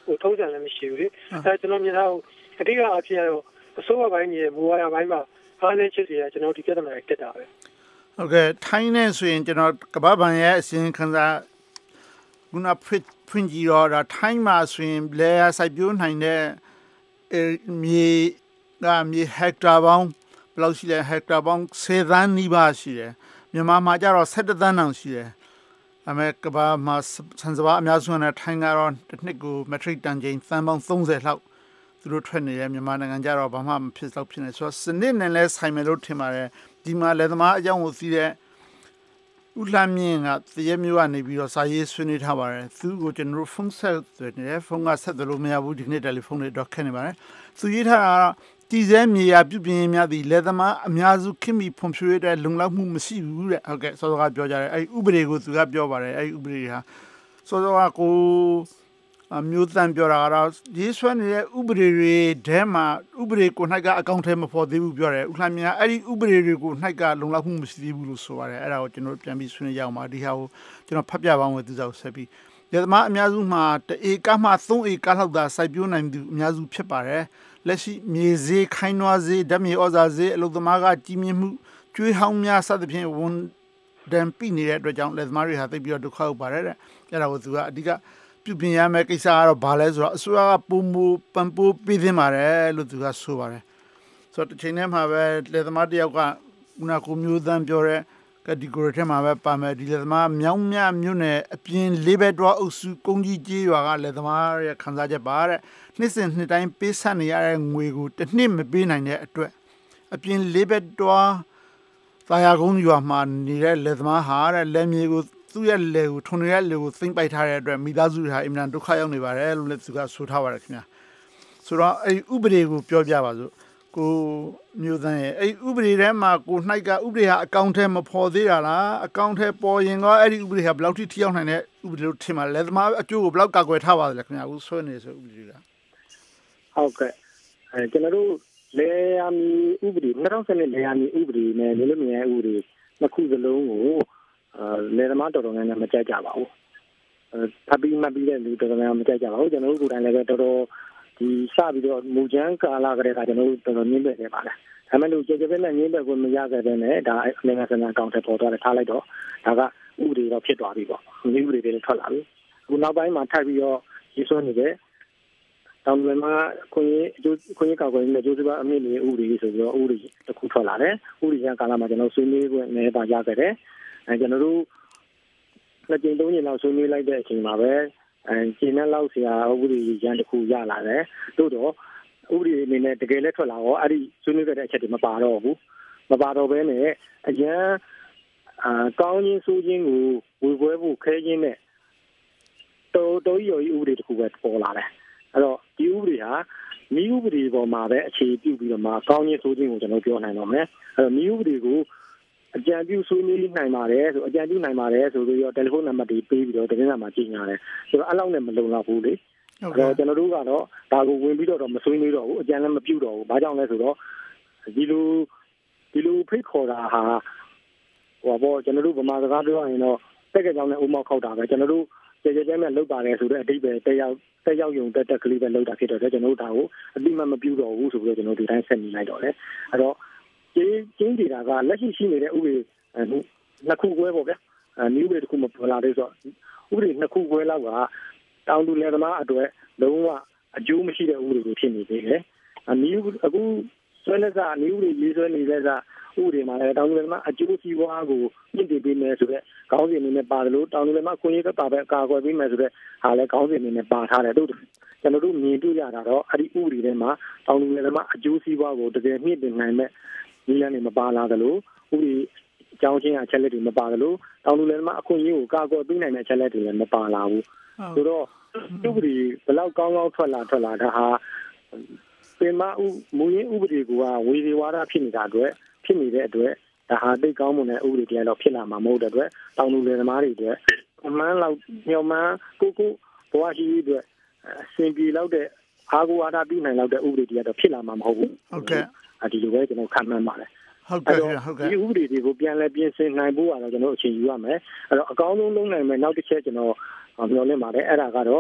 ထုံးစံလည်းမရှိဘူးလေကျွန်တော်မြင်တာအဓိကအဖြစ်ကတော့အစိုးရပိုင်းကြီးမူဝါဒပိုင်းမှာအားနည်းချက်တွေကကျွန်တော်ဒီပြဿနာတွေတက်တာပဲဟုတ်ကဲ့ထိုင်းနဲ့ဆိုရင်ကျွန်တော်ကမ္ဘာ့ဘဏ်ရဲ့အစီရင်ခံစာခုနဖွင့်ကြည့်တော့ဒါထိုင်းမှာဆိုရင်လေယာစိုက်ပျိုးနိုင်တဲ့မြေဟက်တာပေါင်းဘယ်လောက်ရှိလဲဟက်တာပေါင်း10 သန်းနီးပါးရှိတယ်မြန်မာမှာကျတော့17 သန်းတောင်ရှိတယ်အမေကဘာမှာစံစပါအများစုနဲ့ထိုင်းကတော့တစ်နှစ်ကိုမက်ထရစ်တန်ချိန်သန်းပေါင်း30လောက်သူတို့ထွက်နေတယ်မြန်မာနိုင်ငံကျတော့ဘာမှမဖြစ်တော့ဖြစ်နေဆိုတော့စနစ်နဲ့လဲဆိုင်မယ်လို့ထင်ပါတယ်ဒီမှာလက်သမားအကြောင်းကိုသိတဲ့ဦးလှမြင့်ကတရမျိုးကနေပြီးတော့စာရေးဆွေးနွေးထားပါတယ်သူကိုကျွန်တော်ဖုန်းဆက်နေတယ်ဖုန်းကဆက်တယ်လို့မရဘူးဒီနေ့တယ်လီဖုန်းတွေတော့ခက်နေပါတယ်သူရေးထားတာတည်ဆဲမြေယာပြုပြင်များသည့်လက်သမားအများစုခင်မီဖွံ့ဖြိုးရတဲ့လုံလောက်မှုမရှိဘူးတဲ့ဟုတ်ကဲ့စောစောကပြောကြတယ်အဲ့ဥပဒေကိုသူကပြောပါတယ်အဲ့ဥပဒေဟာစောစောကကိုမျိုးတန်ပြောတာကတော့ရေးဆွဲနေတဲ့ဥပဒေတွေထဲမှာဥပဒေကို၌ကအကောင့်ထဲမဖော်သေးဘူးပြောတယ်ဥလှမြတ်အဲ့ဒီဥပဒေတွေကို၌ကလုံလောက်မှုမရှိသေးဘူးလို့ဆိုပါတယ်အဲ့ဒါကိုကျွန်တော်ပြန်ပြီးဆွေးနွေးကြအောင်ပါဒီဟာကိုကျွန်တော်ဖတ်ပြပါမယ်သူစားကိုဆက်ပြီးလက်သမားအများစုမှာ1 ဧကမှ3 ဧကလောက်သာစိုက်ပျိုးနိုင်သူအများစုဖြစ်ပါတယ်လက်ရှိမြေဈေးခိုင်းနွားဈေးဓာတ်မြေဩဇာဈေးအလုပ်သမားကကြီးမြင့်မှုကျွေးဟောင်းများစသဖြင့်ဝန်တန်ပြနေတဲ့အတွက်ကြောင့်လက်သမားတွေဟာသိပြီးတော့ဒုက္ခရောက်ပါတယ်တဲ့အဲ့ဒါကိုသူကအဓိကပြုပြင်ရမယ့်ကိစ္စကတော့ဘာလဲဆိုတော့အစိုးရကပုံမူပံပိုးပေးသင့်ပါတယ်လို့သူကဆိုပါတယ်ဆိုတော့တစ်ချိန်တည်းမှာပဲလက်သမားတယောက်ကခုနကမျိုးသန်းပြောတဲ့ category ထဲမှာပဲပါမယ်ဒီလက်သမားမြောင်းမြမြို့နယ်အပြင်လေးဘက်တွားအုပ်စုကုန်းကြီးကျေးရွာကလက်သမားရဲ့ခန်းစားချက်ပါတဲ့နှစ်စဉ်နှစ်တိုင်းပေးဆက်နေရတဲ့ငွေကိုတစ်နှစ်မပေးနိုင်တဲ့အတွက်အပြင်လေးဘက်တွားသာယာကုန်းရွာမှာနေတဲ့လက်သမားဟာတဲ့လက်မြေကိုသူ့ရဲ့လေကိုထုံနေတဲ့လေကိုသိမ့်ပိုက်ထားတဲ့အတွက်မိသားစုတွေဟာအင်မတန်ဒုက္ခရောက်နေပါတယ်လို့လည်းသူကဆိုထားပါတယ်ခင်ဗျာဆိုတော့အဲ့ဥပဒေကိုပြောပြပါစို့ကိုမျိုးသန်းရဲ့အဲ့ဥပဒေထဲမှာကို၌ကဥပဒေဟာအကောင့်ထဲမဖော်သေးတာလားအကောင့်ထဲပေါ်ရင်တော့အဲ့ဒီဥပဒေဟာဘယ်လောက်ထိထိရောက်နိုင်တဲ့ဥပဒေလို့ထင်ပါလဲသမားအကျိုးကိုဘယ်လောက်ကာကွယ်ထားပါလဲခင်ဗျာအခုဆွဲနေဆိုဥပဒေကဟုတ်ကဲ့ကျွန်တော်တို့လေယာမီဥပဒေ2012လေယာမီဥပဒေနဲ့လူလူမြန်ဥပဒေနှစ်ခုစလုံးကိုလေသမားတော်တော်များများမကြိုက်ကြပါဘူးဖပ်ပြီးမှတ်ပြီးတဲ့လူတော်တော်များများမကြိုက်ကြပါဘူးကျွန်တော်တို့ကိုယ်တိုင်လည်းတော်တော်ဒီစပြီးတော့မူချမ်းကာလကလေးကကျွန်တော်တို့တော်တော်ညှင်းပယ်နေပါလားဒါမှမဟုတ်ကြကြပဲနဲ့ညှင်းပယ်ကိုမရခဲ့တဲ့နဲ့ဒါနိုင်ငံစံအကောင့်ထဲပေါ်သွားတယ်ထားလိုက်တော့ဒါကဥပဒေတော့ဖြစ်သွားပြီပေါ့ဒီဥပဒေတွေထွက်လာပြီအခုနောက်ပိုင်းမှာထပ်ပြီးတော့ရေးဆွဲနေတဲ့တောင်ပြည်မှာခွင့်ရေးကောက်ကွယ်နေတဲ့ကျိုးစပါအမြင့်တွေဥပဒေဆိုပြီးတော့ဥပဒေတစ်ခုထွက်လာတယ်ဥပဒေကာလမှာကျွန်တော်ဆွေးနွေးခွင့်နဲ့ပါရခဲ့တယ်ကျွန်တော်တို့နှစ်ကြိမ်သုံးကြိမ်လောက်ဆွေးနွေးလိုက်တဲ့အချိန်မှာပဲကျင်းနဲ့လောက်ဆရာဥပဒေရန်တစ်ခုရလာတယ်တို့တော့ဥပဒေအနေနဲ့တကယ်လည်းထွက်လာတော့အဲ့ဒီဆွေးနွေးခဲ့တဲ့အချက်တွေမပါတော့ဘူးမပါတော့ဘဲနဲ့အရန်ကောင်းချင်းဆိုးချင်းကိုဝေပွဲဖို့ခဲချင်းနဲ့တော်ရီဥပဒေတစ်ခုပဲပေါ်လာတယ်အဲ့တော့ဒီဥပဒေဟာမိဥပဒေပေါ်မှာပဲအခြေပြုပြီးတော့မှကောင်းချင်းဆိုးချင်းကိုကျွန်တော်ပြောနိုင်တော့မယ်အဲ့တော့မိဥပဒေကိုအကြံပြုဆွေးနွေးနိုင်ပါတယ်ဆိုအကြံပြုနိုင်ပါတယ်ဆိုပြီးတော့တယ်လီဖုန်းနံပါတ်တွေပေးပြီးတော့သတင်းစာမှာကြီးညာတယ်ဆိုတော့အဲ့လောက်နဲ့မလုံလောက်ဘူးလေအဲ့တော့ကျွန်တော်တို့ကတော့ဒါကိုဝင်ပြီးတော့မဆွေးနွေးတော့ဘူးအကြံလည်းမပြုတော့ဘူးဘာကြောင့်လဲဆိုတော့ဒီလိုဖိတ်ခေါ်တာဟာဟိုဘောကျွန်တော်တို့ဗမာစကားပြောရရင်တော့တက်ကကြောင်နဲ့ဥမောက်ခောက်တာပဲကျွန်တော်တို့ကြကြဲမဲ့လောက်ပါတယ်ဆိုတော့အတိတ်ပဲတက်ရောက်ယုံတက်ကလေးပဲလောက်တာဖြစ်တော့တယ်ကျွန်တော်တို့ဒါကိုအတိမမပြုတော့ဘူးဆိုပြီးတော့ကျွန်တော်ဒီတိုင်းဆက်နေလိုက်တော့တယ်အဲ့တော့ကျင်းနေတာကလက်ရှိရှိနေတဲ့ဥပဒေနှစ်ခုခွဲပေါ့ဗျာနည်းဥပဒေတစ်ခုမပေါ်လာသေးဆိုဥပဒေနှစ်ခုခွဲလောက်ကတောင်သူလယ်သမားအတွက်လုံးဝအကျိုးမရှိတဲ့ဥပဒေတွေဖြစ်နေသေးတယ်နည်းအခုဆွဲလက်စနည်းဥပဒေရေးဆွဲနေတဲ့စဥပဒေမှာလည်းတောင်သူလယ်သမားအကျိုးစီးပွားကိုမြင့်တင်ပေးမယ်ဆိုတော့ခေါင်းစဉ်အနေနဲ့ပါတယ်လို့တောင်သူလယ်သမားခွင့်ရတာပဲကာကွယ်ပေးမယ်ဆိုတော့ဟာလည်းခေါင်းစဉ်အနေနဲ့ပါထားတယ်တို့ကျွန်တော်တို့မြင်တွေ့ရတာတော့အဲ့ဒီဥပဒေထဲမှာတောင်သူလယ်သမားအကျိုးစီးပွားကိုတကယ်မြင့်တင်နိုင်မဲ့ဒီလမ်းတွေမပါလာသလိုဥပဒေအကြောင်းချင်းအချက်လက်တွေမပါသလိုတောင်သူလယ်သမားအခွင့်အရေးကိုကာကွယ်ပေးနိုင်တဲ့အချက်လက်တွေလည်းမပါလာဘူးဆိုတော့ဥပဒေဘယ်လောက်ကောင်းကောင်းထွက်လာဒါဟာပင်မမူရင်းဥပဒေကဝေဒီဝါဒဖြစ်နေတဲ့အတွက်ဒါဟာသိကောင်းမွန်တဲ့ဥပဒေတရားတော့ဖြစ်လာမှာမဟုတ်တဲ့အတွက်တောင်သူလယ်သမားတွေအတွက်အမှန်လောက်ညှော်မှန်းကိုဘဝရှိအတွက်အစဉ်ပြေလောက်တဲ့အားကိုးအားထားပြီးနိုင်လောက်တဲ့ဥပဒေတရားတော့ဖြစ်လာမှာမဟုတ်ဘူးဟုတ်ကဲ့ဒီလိုပဲကျွန်တော်ခံမှန်းပါတယ်ဟုတ်ကဲ့ဒီဥပဒေတွေကိုပြန်လဲပြင်ဆင်နိုင်ဖို့ကတော့ကျွန်တော်အချိန်ယူရမယ်အဲ့တော့အကောင်းဆုံးလုပ်နိုင်မယ်နောက်တစ်ချက်ကျွန်တော်မျှော်လင့်ပါတယ်အဲ့ဒါကတော့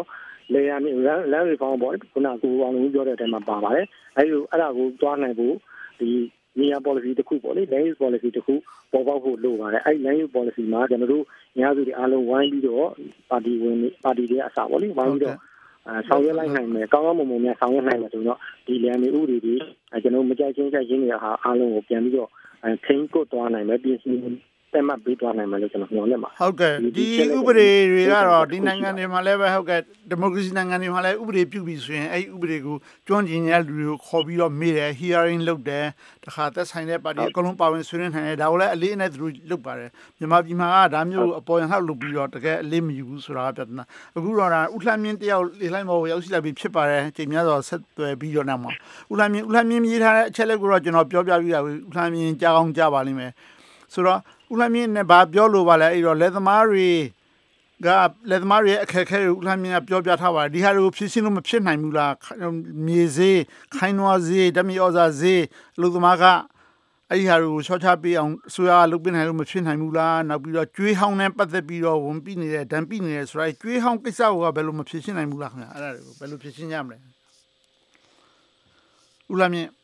လေယာဉ်လမ်းတွေပေါင်းပေါ့ခုနကကိုအောင်လုံးပြောတဲ့အထဲမှာပါပါတယ်အဲ့ဒါကိုတွားနိုင်ဖို့ဒီနေရာ policy တစ်ခုပေါ့လေ land use policy တစ်ခုပေါ်ပေါက်ဖို့လိုပါတယ်အဲ့ land use policy မှာကျွန်တော်တို့ညစုတွေအားလုံးဝိုင်းပြီးတော့ပါတီတွေအစားပေါ့လေဝိုင်းပြီးတော့ဆောင်ရွက်လိုက်နိုင်မယ်ကောင်းကောင်းမွန်မွန်များဆောင်ရွက်နိုင်မယ်ဆိုတော့ဒီလမ်းတွေဥပဒေတွေကျွန်တော်မကြိုက်ချင်းတွေအားလုံးကိုပြန်ပြီးတော့ထိန်းကွပ်သွားနိုင်မယ်ပြင်ဆင်တက်မှတ်ပေးသွားနိုင်မယ်လို့ကျွန်တော်ညွှန်နေမှာဟုတ်ကဲ့ဒီဥပဒေတွေကတော့ဒီနိုင်ငံတွေမှာလည်းပဲဟုတ်ကဲ့ဒီမိုကရေစီနိုင်ငံတွေမှာလည်းဥပဒေပြုပြီးဆိုရင်အဲ့ဥပဒေကိုကျွမ်းကျင်တဲ့လူတွေကိုခေါ်ပြီးတော့မေးတယ် hearing လုပ်တယ်တခါသက်ဆိုင်တဲ့ပါတီအကုန်လုံးပါဝင်ဆွေးနွေးနိုင်တယ်ဒါကိုလည်းအလေးအနက်သူတို့လုပ်ပါတယ်မြန်မာပြည်မှာကဒါမျိုးအပေါ်ရဟောက်လုပ်ပြီးတော့တကယ်အလေးမယူဘူးဆိုတာကပြဿနာအခုတော့ဒါဥလှမ်းမြင့်တယောက်လေလိုက်မော်ရောက်ရှိလာပြီးဖြစ်ပါတယ်ချိန်များစွာဆက်သွယ်ပြီးတော့နောက်မှာဥလှမ်းမြင့်ရေးထားတဲ့အချက်လက်ကိုတော့ကျွန်တော်ပြောပြပြီးတာဥလှမ်းမြင့်ကြားကောင်းကြားပါလိမ့်မယ်ဆိုတော့ဥလှမ်းမြင့်နဲ့ဗာပြောလို့ပါလဲအဲ့တော့လက်သမားတွေအခက်အခဲကိုဥလှမ်းမြင့်ကပြောပြထားပါတယ်ဒီဟာတွေကိုဖြည့်ရှင်းလို့မဖြစ်နိုင်ဘူးလားမြေဈေးခိုင်းနွားဈေးဓမြဩဇာဈေးအလုပ်သမားကအဲ့ဒီဟာတွေကိုရှော့ချပေးအောင်ဆိုရလုပ်ပေးနိုင်လို့မဖြစ်နိုင်ဘူးလားနောက်ပြီးတော့ကျွေးဟောင်းနဲ့ပတ်သက်ပြီးတော့ဝန်ပြီးနေတဲ့ဒဏ်ပြီးနေတယ်ဆိုတော့ကျွေးဟောင်းကိစ္စကိုဘယ်လိုမဖြည့်ရှင်းနိုင်ဘူးလားခင်ဗျအဲ့ဒါတွေကိုဘယ်လိုဖြည့်ရှင်းကြမလဲဥလှမ်းမြင့်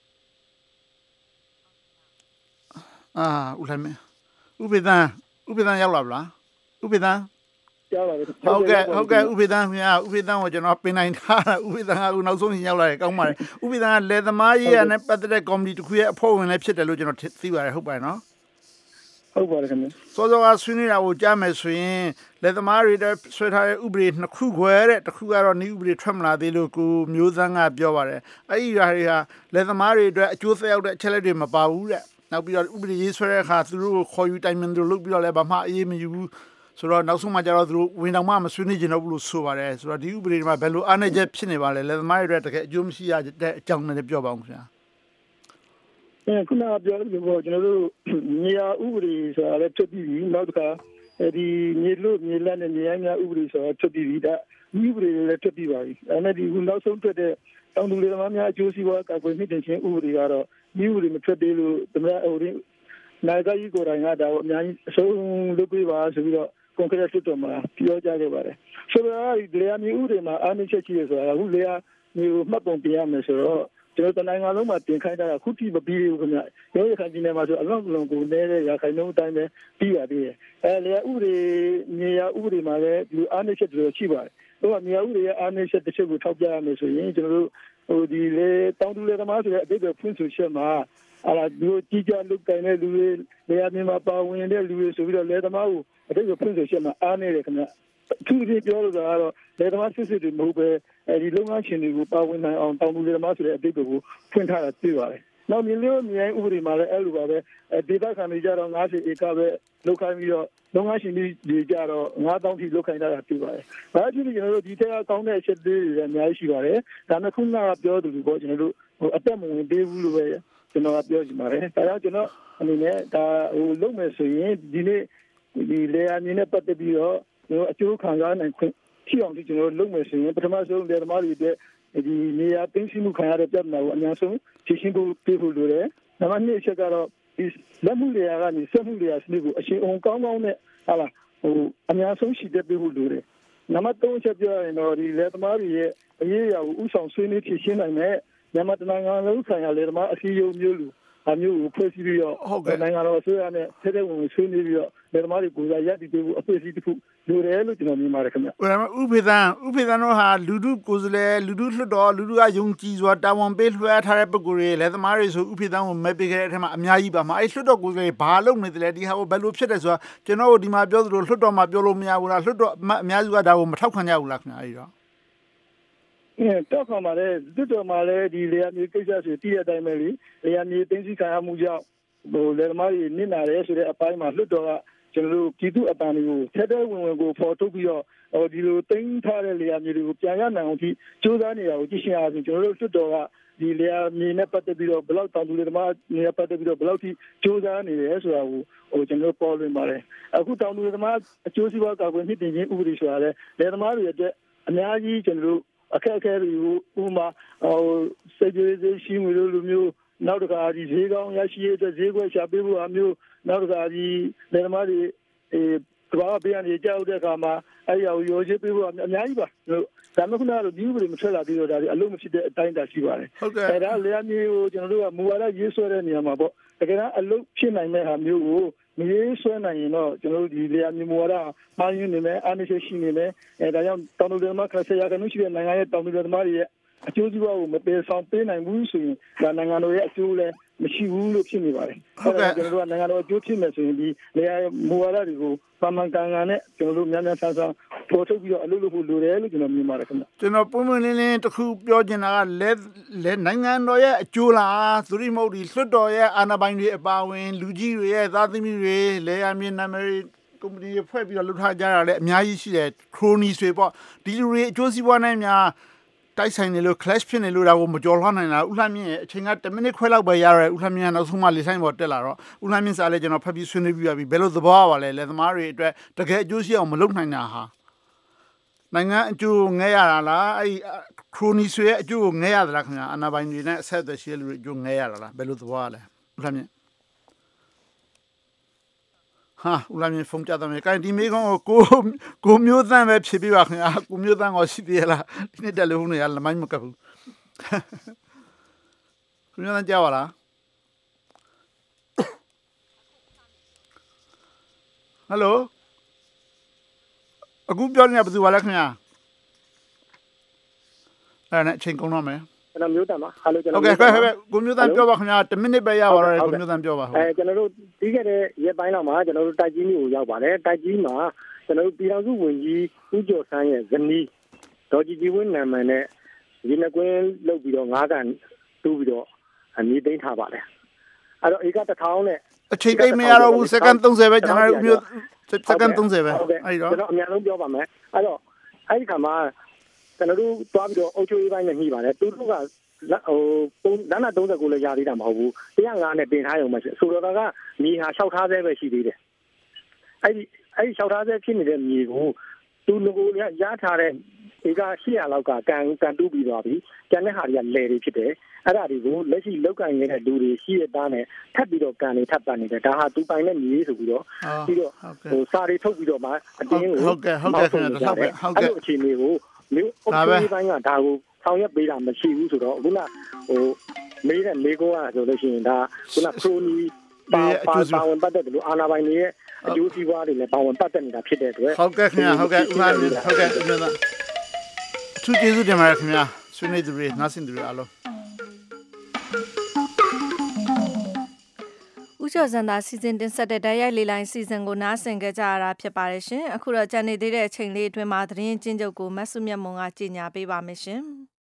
ဥလှမ်းမြင့်ဥပေသန်းရောက်လာဗလားဥပေသန်းရောက်လာတယ်ဟုတ်ကဲ့ဥပေသန်းခင်ဗျာဥပေသန်းကိုကျွန်တော်ပင်နိုင်ထားတာဥပေသန်းကအခုနောက်ဆုံးရောက်လာတယ်ကောင်းပါတယ်ဥပေသန်းကလယ်သမားရေးရနဲ့ပတ်သက်တဲ့ကော်မတီတစ်ခုရဲ့အဖွဲ့ဝင်လည်းဖြစ်တယ်လို့ကျွန်တော်သိပါတယ်ဟုတ်ပါတယ်နော်ဟုတ်ပါတယ်ခင်ဗျာစောစောကဆွေးနွေးတာကိုကြားမယ်ဆိုရင်လယ်သမားတွေတဲ့ဆွဲထားတဲ့ဥပဒေနှစ်ခုခွဲတဲ့တစ်ခုကတော့နည်းဥပဒေထွက်မလာသေးလို့ကိုမျိုးသန်းကပြောပါတယ်အဲ့ဒီဟာတွေဟာလယ်သမားတွေအတွက်အကျိုးသက်ရောက်တဲ့အချက်လက်တွေမပါဘူးတဲ့နောက်ပြီးတော့ဥပဒေရေးဆွဲတဲ့အခါသူတို့ကိုခေါ်ယူတိုင်ပင်သူလုပ်ပြီးတော့လည်းဘာမှအေးမယူဘူးဆိုတော့နောက်ဆုံးမှကျတော့သူတို့ဝင်တောင်မှမဆွေးနွေးကြတော့ဘူးလို့ဆိုပါတယ်ဆိုတော့ဒီဥပဒေတွေမှာဘယ်လိုအားနည်းချက်ဖြစ်နေပါလဲလယ်သမားတွေအတွက်တကယ်အကျိုးမရှိရတဲ့အကြောင်းနဲ့ပြောပါအောင်ခင်ဗျာခုနကပြောလို့ပေါ့ကျွန်တော်တို့မြေယာဥပဒေဆိုတာလည်းထွက်ပြီးပြီနောက်တစ်ခါဒီမြေလန်းနဲ့မြေရိုင်းများဥပဒေဆိုတာထွက်ပြီးပြီဒါဥပဒေလည်းထွက်ပြီးပါပြီအဲ့ဒါဒီခုနောက်ဆုံးထွက်တဲ့တောင်သူလယ်သမားများအကျိုးစီးပွားကာကွယ်မြင့်တင်ခြင်းဥပဒေကတော့ဒီဥပဒေမထွက်သေးလို့တမန်နိုင်ကကြီးကိုယ်တိုင်ကဒါကိုအများကြီးအဆုံးလုပ်ပေးပါဆိုပြီးတော့ကွန်ကရစ်တော်မှာပြောကြားခဲ့ပါတယ်ဆိုတော့ဒီလေယာဉ်ဥပဒေမှာအားနည်းချက်ရှိရဆိုတာအခုလေယာဉ်မျိုးမှတ်ပုံတင်ရမယ်ဆိုတော့ကျွန်တော်နိုင်ငံလုံးမှာတင်ခိုင်းတာခုထိမပြီးဘူးခင်ဗျရောရခိုင်ပြည်နယ်မှာဆိုအလုံးကိုနေတဲ့ရခိုင်လုံးအတိုင်းပဲပြီးပါသေးတယ်လေယာဉ်ဥပဒေမြေယာဥပဒေမှာလည်းဒီအားနည်းချက်တွေရှိပါတယ်တော့မြေယာဥပဒေရဲ့အားနည်းချက်တစ်ချက်ကိုထောက်ပြရမယ်ဆိုရင်ကျွန်တော်တို့ဒီလေတောင်တူလေသမားဆိုတဲ့အတိတ်ကဖွင့်ဆိုချက်မှာဒီကြီးကြလုတ်ကိုင်တဲ့လူတွေလေယာဉ်မှာပါဝင်တဲ့လူတွေဆိုပြီးတော့လေသမားကိုအတိတ်ကဖွင့်ဆိုချက်မှာအားနေတယ်ခင်ဗျသူကြီးပြောလို့ကတော့လေသမားစစ်တွေမဟုတ်ပဲဒီလုပ်ငန်းရှင်တွေကိုပါဝင်နိုင်အောင်တောင်တူလေသမားဆိုတဲ့အတိတ်ကိုဖွင့်ထားတာတွေ့ပါတယ်နောက်မြေဥပဒေမှာလည်းအဲ့လိုပါပဲဒေသခံတွေကြတော့90ဧကပဲလောက်ခိုင်းပြီးတော့လုပ်ငန်းရှင်တွေကြတော့9000ထိလောက်ခိုင်းတာတွေ့ပါတယ်။ဒါကြည့်ကျွန်တော်တို့ဒီထက်ကကောင်းတဲ့အချက်တွေအများကြီးရှိပါတယ်။ဒါနဲ့ခုနကပြောသူတွေပေါ့ကျွန်တော်တို့အတက်မဝင်သေးဘူးလို့ပဲကျွန်တော်ကပြောချင်ပါတယ်။ဒါကြောင့်ကျွန်တော်အနေနဲ့ဒါလုပ်မယ်ဆိုရင်ဒီနေ့ဒီလေယာဉ်နဲ့ပတ်သက်ပြီးတော့အကျိုးခံစားနိုင်ခွင့်ရှိအောင်ဒီကျွန်တော်လုပ်မယ်ဆိုရင်ပထမဆုံးလေသမားတွေအတွက်ဒီနေရာသိမ်းဆည်းမှုခံရတဲ့ပြဿနာကိုအများဆုံးဖြေရှင်းဖို့ပြဖို့လိုတယ်။နံပါတ်2အချက်ကတော့ဒီလက်မှုတွေကနေစက်မှုတွေစနစ်ကိုအရှင်အောင်ကောင်းကောင်းနဲ့ဟာလားအများဆုံးရှိတဲ့ပြဖို့လိုတယ်။နံပါတ်3အချက်ပြောရင်တော့ဒီလေသမားတွေရဲ့အရေးအရာကိုဥဆောင်ဆွေးနွေးဖြေရှင်းနိုင်မယ်။မြန်မာနိုင်ငံလုံးဆိုင်ရာလေသမားအစည်းအရုံးမျိုးလိုအမျိုးကိုဖွဲ့စည်းပြီးတော့နိုင်ငံတော်အစိုးရနဲ့ထဲထဲဝင်ဆွေးနွေးပြီးတော့လေသမားတွေကိုယ်စားရည်တည်ဖို့အဖွဲ့အစည်းတစ်ခုလိုတယ်လို့ကျွန်တော်မြင်ပါတယ်ခင်ဗျ။ဥပေသန်းတို့ဟာလူထုကိုယ်စားလှယ်လူထုလွှတ်တော်လူထုကယုံကြည်စွာတာဝန်ပေးလွှဲထားတဲ့ပုဂ္ဂိုလ်တွေလေသမားတွေဆိုဥပေသန်းကိုမဲပေးခဲ့တဲ့အထက်မှာအများကြီးပါမှာအဲ့လွှတ်တော်ကိုယ်စားလှယ်ဘာလုပ်နေတယ်လဲဒီဟာကိုဘယ်လိုဖြစ်တယ်ဆိုတာကျွန်တော်တို့ဒီမှာပြောသလိုလွှတ်တော်မှာပြောလို့မရဘူးလားလွှတ်တော်အများစုကဒါကိုမထောက်ခံကြဘူးလားခင်ဗျာအဲ့တော့တော့ခါမှာလည်းတွတ်တော်မှာလည်းဒီလေယာဉ်မျိုးကိစ္စဆိုတည့်ရတဲ့အတိုင်းပဲလေလေယာဉ်မျိုးတင်းစီခံရမှုကြောင့်လေသမားတွေနစ်နာတယ်ဆိုတဲ့အပိုင်းမှာလွတ်တော်ကကျွန်တော်တို့ပြည်သူအပန်းတွေကိုထဲထဲဝင်ကိုဖော်ထုတ်ပြီးတော့ဒီလိုတင်းထားတဲ့လေယာဉ်မျိုးတွေကိုပြန်ရနိုင်အောင်ဒီစူးစမ်းနေတာကိုကြည့်ရှင်းအားဖြင့်ကျွန်တော်တို့လွတ်တော်ကဒီလေယာဉ်မျိုးနဲ့ပတ်သက်ပြီးတော့ဘယ်လောက်တောင်သူလေသမားတွေနဲ့ပတ်သက်ပြီးတော့ဘယ်လောက်ထိစူးစမ်းနေတယ်ဆိုတာကိုကျွန်တော်ပေါ်လွင်ပါတယ်အခုတောင်သူလေသမားအကျိုးစီးပွားကာကွယ်မြင့်တင်ခြင်းဥပဒေဆိုတာလည်းလေသမားတွေအတွက်အများကြီးကျွန်တော်တို့အခက်အခဲတွေကိုဥပမာစိတ်ကြွေးစေရှိမှုလိုမျိုးနောက်တစ်ခါဒီဈေးကောင်းရရှိရတဲ့ဈေးကွက်ရှာပေးဖို့အမျိုးနောက်တစ်ခါဒီလေသမားတွေကဘာပေးရနေကြောက်တဲ့အခါမှာအဲ့ရောရောချပေးဖို့အများကြီးပါဒါမှမဟုတ်တော့ဒီဥပဒေမထွက်လာသေးတော့ဒါအလုံးမဖြစ်တဲ့အတိုင်းတာရှိပါတယ်ဟုတ်ကဲ့အဲ့ဒါလေယာဉ်မျိုးကိုကျွန်တော်တို့ကမူဝါဒရေးဆွဲတဲ့နေရာမှာပေါ့တကယ်တော့အလုံးဖြစ်နိုင်တဲ့ဟာမျိုးကိုမရေးဆွဲနိုင်ရင်တော့ကျွန်တော်တို့ဒီလေယာဉ်မျိုးမူဝါဒမှားယွင်းနေမယ်အားနည်းချက်ရှိနေမယ်ဒါကြောင့်တောင်သူတွေမှာခက်ဆရာကနှုတ်ရှိတဲ့နိုင်ငံရဲ့တောင်သူတွေသမားတွေရဲ့အကျိုးစီးပွားကိုမပယ်ဆောင်ပေးနိုင်ဘူးဆိုရင်ဒါနိုင်ငံတော်ရဲ့အကျိုးလည်းမရှိဘူးလို့ဖြစ်နေပါတယ်ဟုတ်ကဲ့ကျွန်တော်တို့ကနိုင်ငံတော်အကျိုးဖြစ်မယ်ဆိုရင်ဒီလေယာဉ်မူဝါဒတွေကိုပါမန်ကန်ကန်နဲ့ကျွန်တော်တို့များများဆန်းဆန်းပေါ်ထုတ်ပြီးတော့အလုပ်လုပ်ဖို့လိုတယ်လို့ကျွန်တော်မြင်ပါတယ်ခင်ဗျကျွန်တော်ပုံမှန်လင်းတစ်ခုပြောချင်တာကလဲနိုင်ငံတော်ရဲ့အကျိုးလားသူရိမဟုတ်ဒီလွှတ်တော်ရဲ့အာဏာပိုင်တွေအပါအဝင်လူကြီးတွေရဲ့သားသမီးတွေလေယာဉ်မြေနာမည်ကုမ္ပဏီဖွဲ့ပြီးတော့လှုပ်ထားကြတာလည်းအများကြီးရှိတယ်ခရိုနီတွေပေါ့ဒီလူတွေအကျိုးစီးပွားနိုင်များတိုက်ဆိုင်နေလို့ clash ဖြစ်နေလို့ဒါကိုမကြော်လွှမ်းနိုင်တာဥလှမြင့်ရဲ့အချိန်က10မိနစ်ခွဲလောက်ပဲရရတယ်ဥလှမြင့်ကနောက်ဆုံးမှလေဆိုင်ပေါ်တက်လာတော့ဥလှမြင့်စားလဲကျွန်တော်ဖတ်ပြီးဆွေးနွေးပြရပြီဘယ်လိုသဘောပါလဲလက်သမားတွေအတွက်တကယ်အကျိုးရှိအောင်မလုပ်နိုင်တာဟာနိုင်ငံအကျိုးငဲရတာလားအဲ့ခရိုနီဆွေရဲ့အကျိုးကိုငဲရသလားခင်ဗျာအနာပိုင်တွေနဲ့အဆက်အသွယ်ရှိတဲ့လူတွေအကျိုးငဲရတာလားဘယ်လိုသဘောလဲဥလှမြင့်ဟာဦးလာမြင်ဖုန်းကြတယ်။ဒီမိကောင်ကိုမျိုးသန်းပဲဖြစ်ပြီးပါခင်ဗျာ။ကိုမျိုးသန်းကိုရှိသေးလား။ဒီနေ့တယ်လီဖုန်းနဲ့လမိုင်းမကပ်ဘူး။ကိုမျိုးသန်းကြားပါလား။ဟယ်လိုအခုပြောနေတာဘယ်သူပါလဲခင်ဗျာ။အဲ့နဲ့အချိန်ကုန်တော့မယ်။ကျွန်တော်မျိုးတန်ပါဟာလိုကျွန်တော်ဟုတ်ကဲ့ကိုမျိုးတန်ပြောပါခင်ဗျာ10မိနစ်ပဲရပါတော့ကိုမျိုးတန်ပြောပါဟုတ်ကျွန်တော်တို့ပြီးခဲ့တဲ့ရက်ပိုင်းလောက်မှာကျွန်တော်တို့တိုက်ကြီးမျိုးကိုရောက်ပါတယ်တိုက်ကြီးမှာကျွန်တော်တို့ပြည်ထောင်စုဝန်ကြီးဦးကျော်ဆန်းရဲ့ဇနီးဒေါ်ကြီးကြီးဝင်းနာမည်နဲ့ဒီနကွင်းလုတ်ပြီးတော့9ကန်တူးပြီးတော့အမီးသိမ်းထားပါတယ်အဲ့တော့ဧက1000နဲ့အချိန်တိတ်မရတော့ဘူးစက္ကန့်30ပဲကျွန်တော်မျိုးစက္ကန့်30ပဲအဲ့တော့ကျွန်တော်အများဆုံးပြောပါမယ်အဲ့တော့အဲ့ဒီခါမှာကျွန်တော်တို့တွားပြီးတော့အုပ်ချုပ်ရေးပိုင်းနဲ့ညှိပါတယ်သူတို့ကလမ်းနာ39လည်းရသေးတာမဟုတ်ဘူး105နဲ့တင်ထားရုံပဲဆိုတော့ကမြေဟာလျှောက်ထားဆဲပဲရှိသေးတယ်အဲ့ဒီလျှောက်ထားဆဲဖြစ်နေတဲ့မြေကိုသူငကိုရထားတဲ့ဧက800လောက်ကကန်တူးပြီးသွားပြီကျန်တဲ့ဟာတွေကလယ်တွေဖြစ်တယ်အဲ့ဒါတွေကိုလက်ရှိလောက်ကန်နေတဲ့လူတွေရှိတဲ့သားနဲ့ထပ်ပြီးတော့ကန်တွေထပ်ပတ်နေတယ်ဒါဟာသူပိုင်တဲ့မြေဆိုပြီးတော့ပြီးတော့စာတွေထုတ်ပြီးတော့မှအတင်းကိုဟုတ်ကဲ့ခင်ဗျာဟုတ်ကဲ့အဲ့လိုအခြေအနေကိုမြို့အုပ်ချုပ်ရေးပိုင်းကဒါကိုဆောင်ရွက်ပေးတာမရှိဘူးဆိုတော့ခုနမေးတဲ့မေးခွန်းကဆိုလို့ရှိရင်ဒါခုနခရိုနီပါဝင်ပတ်သက်တယ်လို့အာဏာပိုင်တွေရဲ့အကျိုးစီးပွားတွေလည်းပါဝင်ပတ်သက်နေတာဖြစ်တဲ့အတွက်ဟုတ်ကဲ့ခင်ဗျာဟုတ်ကဲ့ဥမာဟုတ်ကဲ့ဥမာသူကျေးဇူးတင်ပါတယ်ခင်ဗျာဆွေးနွေးသူတွေနားဆင်သူတွေအားလုံးဦးကျော်စံသာစီစဉ်တင်ဆက်တဲ့တိုက်ရိုက်လေလိုင်းစီစဉ်ကိုနားဆင်ကြကြရတာဖြစ်ပါတယ်ရှင်အခုတော့ကြံနေသေးတဲ့အချိန်လေးအတွင်းမှာသတင်းကျဉ်းချုပ်ကိုမဆုမြတ်မွန်ကကြေညာပေးပါမယ်ရှင်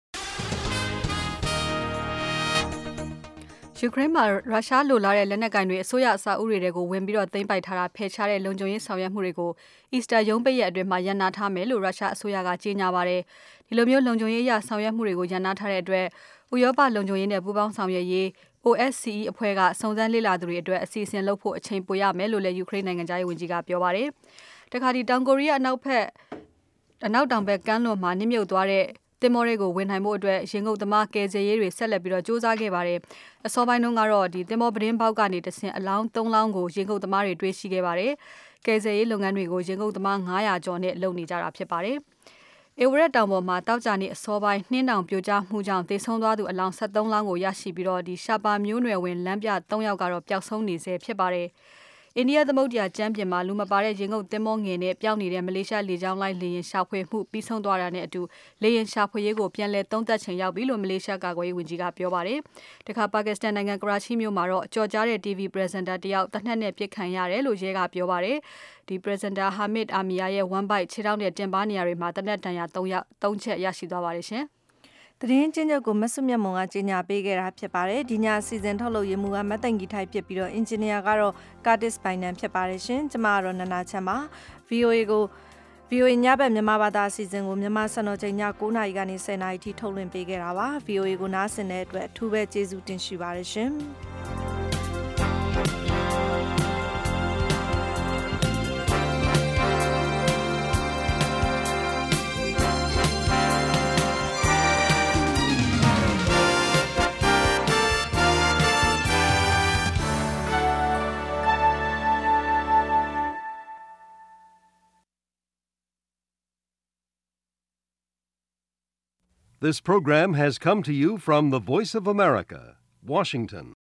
ယူကရိန်းမှာရုရှားလိုလားတဲ့လက်နက်ကိုင်တွေအစိုးရအစအုပ်တွေကိုဝင်ပြီးတော့သိမ်းပိုက်ထားတာဖယ်ရှားတဲ့လုံခြုံရေးဆောင်ရွက်မှုတွေကိုအီစတာရုံးပိတ်ရက်အတွင်းမှာရန်နာထားမယ်လို့ရုရှားအစိုးရကကြေညာပါတယ်ဒီလိုမျိုးလုံခြုံရေးအရဆောင်ရွက်မှုတွေကိုရန်နာထားတဲ့အတွက်ဥရောပလုံခြုံရေးနဲ့ပူးပေါင်းဆောင်ရွက်ရေး OSCE အဖွဲ့ကစုံစမ်းလေ့လာသူတွေအတွက်အစီအစဉ်လုပ်ဖို့အချိန်ပိုရမယ်လို့လည်းယူကရိန်းနိုင်ငံသားရေးဝန်ကြီးကပြောပါတယ်တခါဒီတောင်ကိုရီးယားအနောက်တောင်ဘက်ကမ်းလွန်မှာနစ်မြုပ်သွားတဲ့တင်မော်တွေကိုဝင်နိုင်မှုအတွက်ရင်ငုတ်သမားကယ်ဆယ်ရေးတွေဆက်လက်ပြီးတော့စူးစမ်းခဲ့ပါတယ်အစောပိုင်းတုန်းကတော့ဒီတင်မော်ပတင်းပေါက်ကနေတဆင့်အလောင်း3လောင်းကိုရင်ငုတ်သမားတွေတွေ့ရှိခဲ့ပါတယ်ကယ်ဆယ်ရေးလုပ်ငန်းတွေကိုရင်ငုတ်သမား900ကျော်နဲ့လုပ်နေကြတာဖြစ်ပါတယ်ဧဝရက်တောင်ပေါ်မှာတောက်ကြနေအစောပိုင်းနှင်းတောင်ပြိုကျမှုကြောင့်သေဆုံးသွားသူအလောင်း73လောင်းကိုရရှိပြီးတော့ဒီရှာပါမျိုးနွယ်ဝင်လမ်းပြ3ယောက်ကတော့ပျောက်ဆုံးနေဆဲဖြစ်ပါတယ်အိန္ဒိယသမုဒ္ဒရာကျမ်းပြင်မှာလူမပါတဲ့ရင်ငုတ်သင်္ဘောငယ်နဲ့ပျောက်နေတဲ့မလေးရှားလေကြောင်းလိုင်းလေယာဉ်ရှာဖွေမှုပြီးဆုံးသွားတာနဲ့အတူလေယာဉ်ရှာဖွေရေးကိုပြန်လည်သုံးသပ်ချိန်ရောက်ပြီလို့မလေးရှားကာကွယ်ရေးဝန်ကြီးကပြောပါတယ်။တခါပါကစ္စတန်နိုင်ငံကရာချီမြို့မှာတော့ကြော်ကြားတဲ့ TV ပရက်ဇင်တာတယောက်တနက်နဲ့ပြစ်ခံရတယ်လို့ရဲကပြောပါတယ်။ဒီပရက်ဇင်တာဟာမစ်အာမီယာရဲ့ one bite ခြေထောက်နဲ့တင်ပါနေရာတွေမှာတနက်တန်ရာ3ချက်ရရှိသွားပါတယ်ရှင်။သတင်းကျဉ်းချုပ်ကိုမဆုမြတ်မွန်ကကြေညာပေးခဲ့တာဖြစ်ပါတယ်ဒီညစီစဉ်ထုတ်လုပ်ရေးမှူးကမတ်တန်ကြီးထိုက်ဖြစ်ပြီးတော့အင်ဂျင်နီယာကတော့ Curtis Bynum ဖြစ်ပါတယ်ရှင်ကျမကတော့နနာချမ်းပါ VOA ညဘက်မြန်မာဘာသာအစီအစဉ်ကိုမြန်မာစံတော်ချိန်ည9:00နာရီကနေ10:00နာရီထိထုတ်လွှင့်ပေးခဲ့တာပါ VOA ကိုနားဆင်တဲ့အတွက်အထူးပဲကျေးဇူးတင်ရှိပါတယ်ရှင် This program has come to you from the Voice of America, Washington.